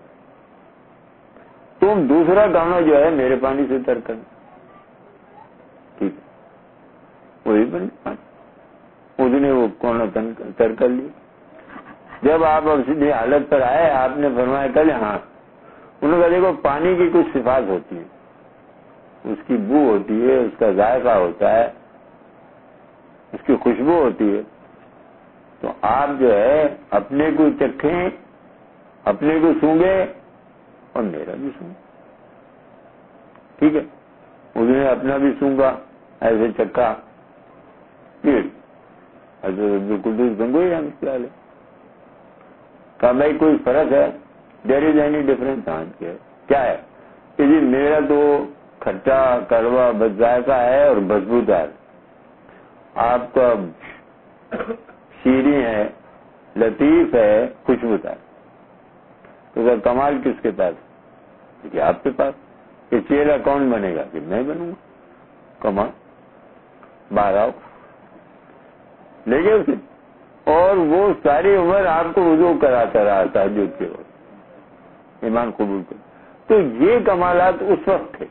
تم دوسرا کونا جو ہے میرے پانی سے ترک کرنا. ٹھیک ہے، وہی بن پانی. اس نے وہ کونا ترک کر لیا. جب آپ اب سیدھی حالت پر آئے آپ نے فرمایا کل ہاں. انہوں نے کہا دیکھو پانی کی کچھ صفات ہوتی ہیں، اس کی بو ہوتی ہے، اس کا ذائقہ ہوتا ہے، اس کی خوشبو ہوتی ہے. تو آپ جو ہے اپنے کو چکھیں، اپنے کو سونگے اور میرا بھی سونگے. ٹھیک ہے، اس نے اپنا بھی سونگا، ایسے چکھا. پھر حضرت القدوس گنگوئی رحمۃ اللہ علیہ کہا بھائی کوئی فرق ہے؟ There is any difference? کیا ہے؟ کہ جی میرا تو کھٹا کڑوا بد ذائقہ ہے اور بدبودار، آپ کا شیریں ہے، لطیف ہے، خوشبودار. تو کمال کس کے پاس؟ کہ آپ کے پاس. کہ چہرہ کون بنے گا؟ کہ میں بنوں گا. کمال باہر آؤ، لے گئے اسے. اور وہ ساری عمر آپ کو وضو کراتا رہا تہجد کے وقت، ایمان قبول کر. تو یہ کمالات اس وقت تھے،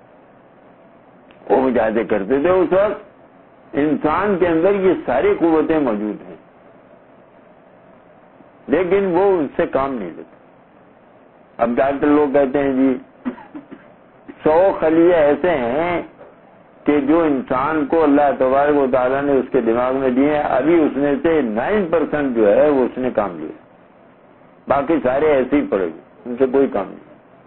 وہ مجاہدے کرتے تھے اس وقت. انسان کے اندر یہ ساری قوتیں موجود ہیں، لیکن وہ اس سے کام نہیں لیتے. اب ڈاکٹر لوگ کہتے ہیں جی 100 خلیے ایسے ہیں کہ جو انسان کو اللہ تبارک و تعالیٰ نے اس کے دماغ میں دیے ہیں، ابھی اس میں سے 9% جو ہے وہ اس نے کام لیا، باقی سارے ایسے ہی پڑے گئے، ان سے کوئی کام نہیں.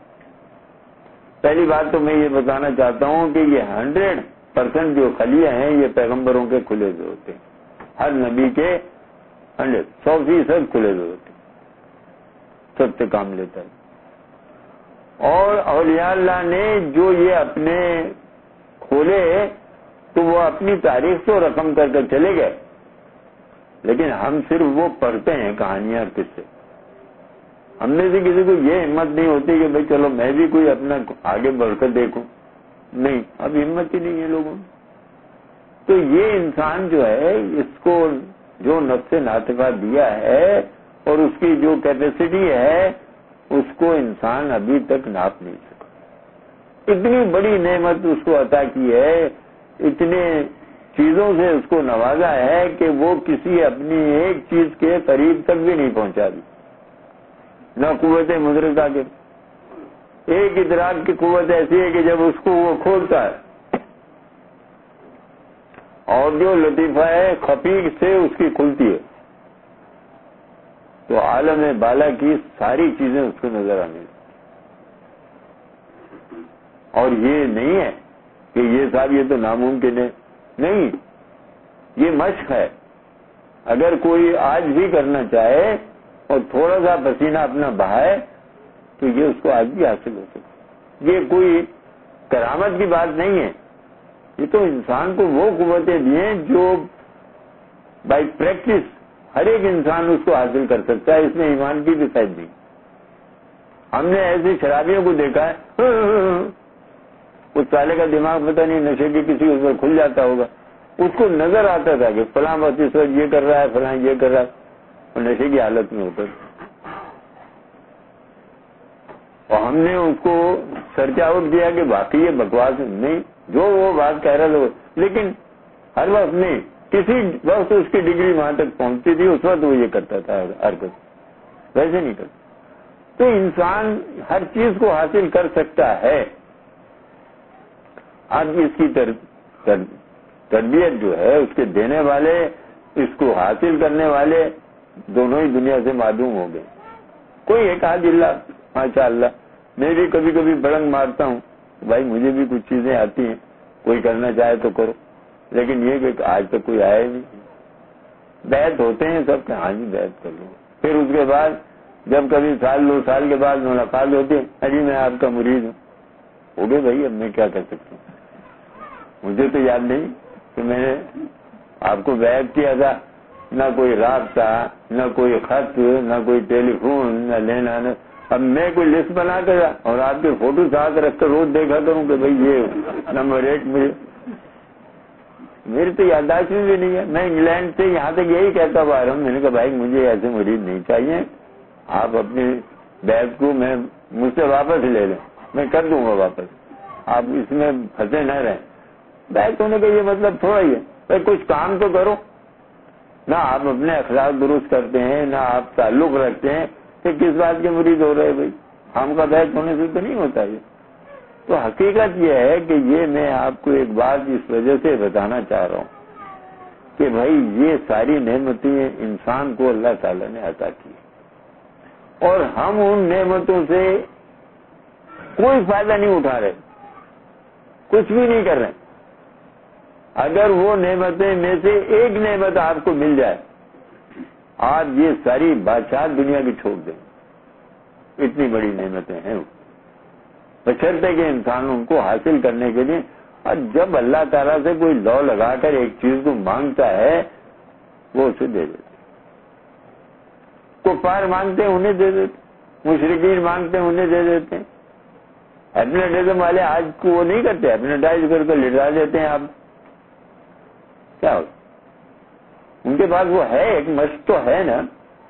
پہلی بات تو میں یہ بتانا چاہتا ہوں کہ یہ 100% جو خلیے ہیں یہ پیغمبروں کے کھلے ہوئے ہوتے ہیں. ہر نبی کے 100% کھلے ہوئے ہوتے ہیں، سب سے کام لیتا ہے. اور اولیاء اللہ نے جو یہ اپنے کھولے تو وہ اپنی تاریخ کو رقم کر کر چلے گئے، لیکن ہم صرف وہ پڑھتے ہیں کہانیاں اور قصے. ہم میں سے کسی کو یہ ہمت نہیں ہوتی کہ بھئی چلو میں بھی کوئی اپنا آگے بڑھ کر دیکھوں. نہیں، اب ہمت ہی نہیں ہے لوگوں میں. تو یہ انسان جو ہے اس کو جو نفس ناطقہ دیا ہے اور اس کی جو کیپیسٹی ہے اس کو انسان ابھی تک ناپ نہیں سکا. اتنی بڑی نعمت اس کو عطا کی ہے، اتنے چیزوں سے اس کو نوازا ہے کہ وہ کسی اپنی ایک چیز کے قریب تک بھی نہیں پہنچا دی. نہ قوت مدرکہ کے. ایک ادراک کی قوت ایسی ہے کہ جب اس کو وہ کھولتا ہے اور جو لطیفہ ہے خفی سے اس کی کھلتی ہے تو عالم بالا کی ساری چیزیں اس کو نظر آنے. اور یہ نہیں ہے کہ یہ صاحب یہ تو ناممکن ہے، نہیں، یہ مشق ہے. اگر کوئی آج بھی کرنا چاہے اور تھوڑا سا پسینہ اپنا بہائے تو یہ اس کو آج بھی حاصل ہو سکتا. یہ کوئی کرامت کی بات نہیں ہے، یہ تو انسان کو وہ قوتیں دی ہیں جو بائی پریکٹس ہر ایک انسان اس کو حاصل کر سکتا ہے. اس میں ایمان کی بھی قید نہیں. ہم نے ایسے شرابیوں کو دیکھا ہے، اس سالے کا دماغ پتہ نہیں نشے کی کسی اس پر کھل جاتا ہوگا، اس کو نظر آتا تھا کہ فلاں وقت اس وقت یہ کر رہا ہے، فلاں یہ کر رہا ہے، اور نشے کی حالت میں ہوتا تھا. اور ہم نے اس کو سرچ آؤٹ کیا کہ باقی یہ بکواس نہیں، جو وہ بات کہہ رہا تھا، لیکن ہر وقت نہیں، کسی وقت اس کی ڈگری وہاں تک پہنچتی تھی، اس وقت وہ یہ کرتا تھا حرکت، ویسے نہیں کرتا. تو انسان ہر چیز کو حاصل کر سکتا ہے. اب اس کی تربیت جو ہے اس کے دینے والے، اس کو حاصل کرنے والے، دونوں ہی دنیا سے معدوم ہو گئے. کوئی ایک آدھ اللہ ماشاء اللہ. میں بھی کبھی کبھی بڑنگ مارتا ہوں بھائی مجھے بھی کچھ چیزیں آتی ہیں, کوئی کرنا چاہے تو کرو, لیکن یہ کہ آج تک کوئی آیا ہی نہیں. بیعت ہوتے ہیں سب کہ ہاں جی بیعت کر لو, پھر اس کے بعد جب کبھی سال 2 سال کے بعد ملاقات ہوتی ہے, ارے میں آپ کا مرید ہوں. ہو گئے بھائی, اب میں کیا کر سکتا ہوں. مجھے تو یاد نہیں کہ میں نے آپ کو بیعت کیا تھا. نہ کوئی رابطہ, نہ کوئی خط, نہ کوئی ٹیلی فون, نہ لینا. اب میں کوئی لسٹ بنا کر اور آپ کے فوٹو ساتھ رکھ کر روز دیکھا کروں کہ بھائی یہ نمبر 1 مجھے, میری تو یادداشت میں بھی نہیں ہے. میں انگلینڈ سے یہاں تک یہی کہتا ہوا رہا ہوں. میں نے کہا بھائی مجھے ایسے مرید نہیں چاہیے, آپ اپنی بیعت کو مجھ سے واپس لے لیں, میں کر دوں گا واپس, آپ اس میں پھنسے نہ رہیں. بیعت ہونے کا یہ مطلب تھوڑا ہی ہے بھائی کچھ کام تو کرو. نہ آپ اپنے اخلاق درست کرتے ہیں, نہ آپ تعلق رکھتے ہیں, کہ کس بات کے مرید ہو رہے بھائی. ہم کا بیعت ہونے سے تو نہیں ہوتا یہ. تو حقیقت یہ ہے کہ یہ میں آپ کو ایک بات اس وجہ سے بتانا چاہ رہا ہوں کہ بھائی یہ ساری نعمتیں انسان کو اللہ تعالیٰ نے عطا کی, اور ہم ان نعمتوں سے کوئی فائدہ نہیں اٹھا رہے, کچھ بھی نہیں کر رہے. اگر وہ نعمتیں میں سے ایک نعمت آپ کو مل جائے, آپ یہ ساری بادشاہ دنیا کی چھوڑ دیں. اتنی بڑی نعمتیں ہیں, بشرطے کہ انسان ان کو حاصل کرنے کے لیے. اور جب اللہ تعالیٰ سے کوئی لو لگا کر ایک چیز کو مانگتا ہے وہ اسے دے دیتے. کفار مانگتے ہیں انہیں دے دیتے, مشرکین مانگتے ہیں انہیں دے دیتے ہیں. ہیپنوٹزم والے آج کو وہ نہیں کرتے, ہیپنوٹائز کر کے لٹا دیتے ہیں. آپ کیا ہو, ان کے پاس وہ ہے, ایک مشق تو ہے نا.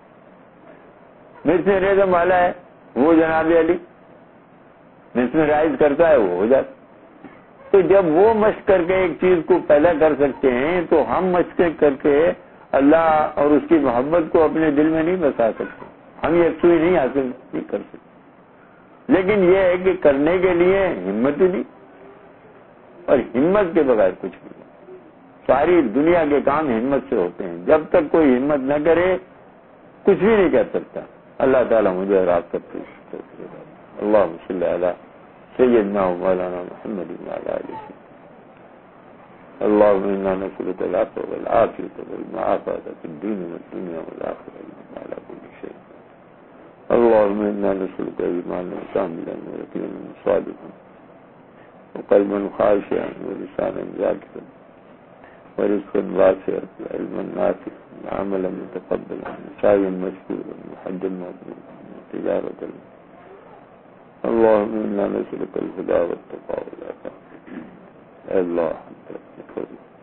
مسمرائزم والا ہے وہ جناب علی مسمرائز کرتا ہے, وہ ہو جاتا. تو جب وہ مشق کر کے ایک چیز کو پیدا کر سکتے ہیں تو ہم مشقیں کر کے اللہ اور اس کی محبت کو اپنے دل میں نہیں بسا سکتے. ہم یہ یکسوئی نہیں حاصل نہیں کر سکتے. لیکن یہ ہے کہ کرنے کے لیے ہمت ہی نہیں, اور ہمت کے بغیر کچھ نہیں. ساری دنیا کے کام ہمت سے ہوتے ہیں. جب تک کوئی ہمت نہ کرے کچھ بھی نہیں کر سکتا. اللہ تعالیٰ مجھے اور آپ تک اللہم صلی علی سیدنا و مولانا محمد وعلی آلہ. اللہم انا نسألک العفو والعافیۃ والمعافاۃ فی الدین والدنیا والآخرہ انک علی کل شیء. اللہم انا نسألک ایمانا کاملا ویقینا صادقا وقلبا خاشعا ولسانا ذاکرا ورزقا واسعا وعلما نافعا وعملا متقبلا وسعيا مشكورا وحجا مبرورا وتجارة. اللهم انا نسألك الهدى والتقى والعفاف. اے اللہ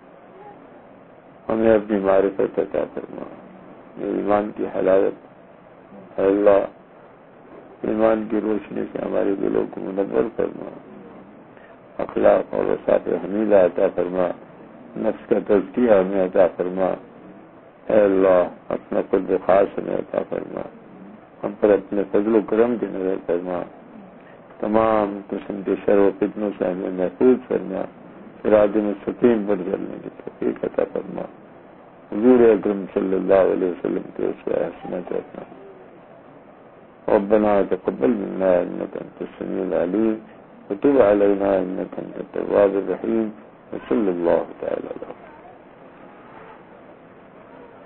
ہمیں اپنی معرفت عطا فرما, ایمان کی حلاوت اے اللہ ایمان کی روشنی سے ہمارے دلوں کو منور فرما, اخلاق اور اوصاف حمیدہ عطا فرما, نفس کا تزکیہ ہمیں عطا فرما. اے اللہ اپنا قرب خاص ہمیں عطا فرما, ہم پر اپنے فضل و کرم کی نظر فرما, تمام قسم کے شر و فتنوں سے ہمیں محفوظ فرما, صراط مستقیم پر چلنے کی توفیق عطا فرما. حضور اکرم صلی اللہ علیہ وسلم کے اسوہ حسنہ چاہتا ہوں. ربنا تقبل منا انك انت السميع العليم وتب علينا انك انت التواب الرحيم وصلى الله تعالى على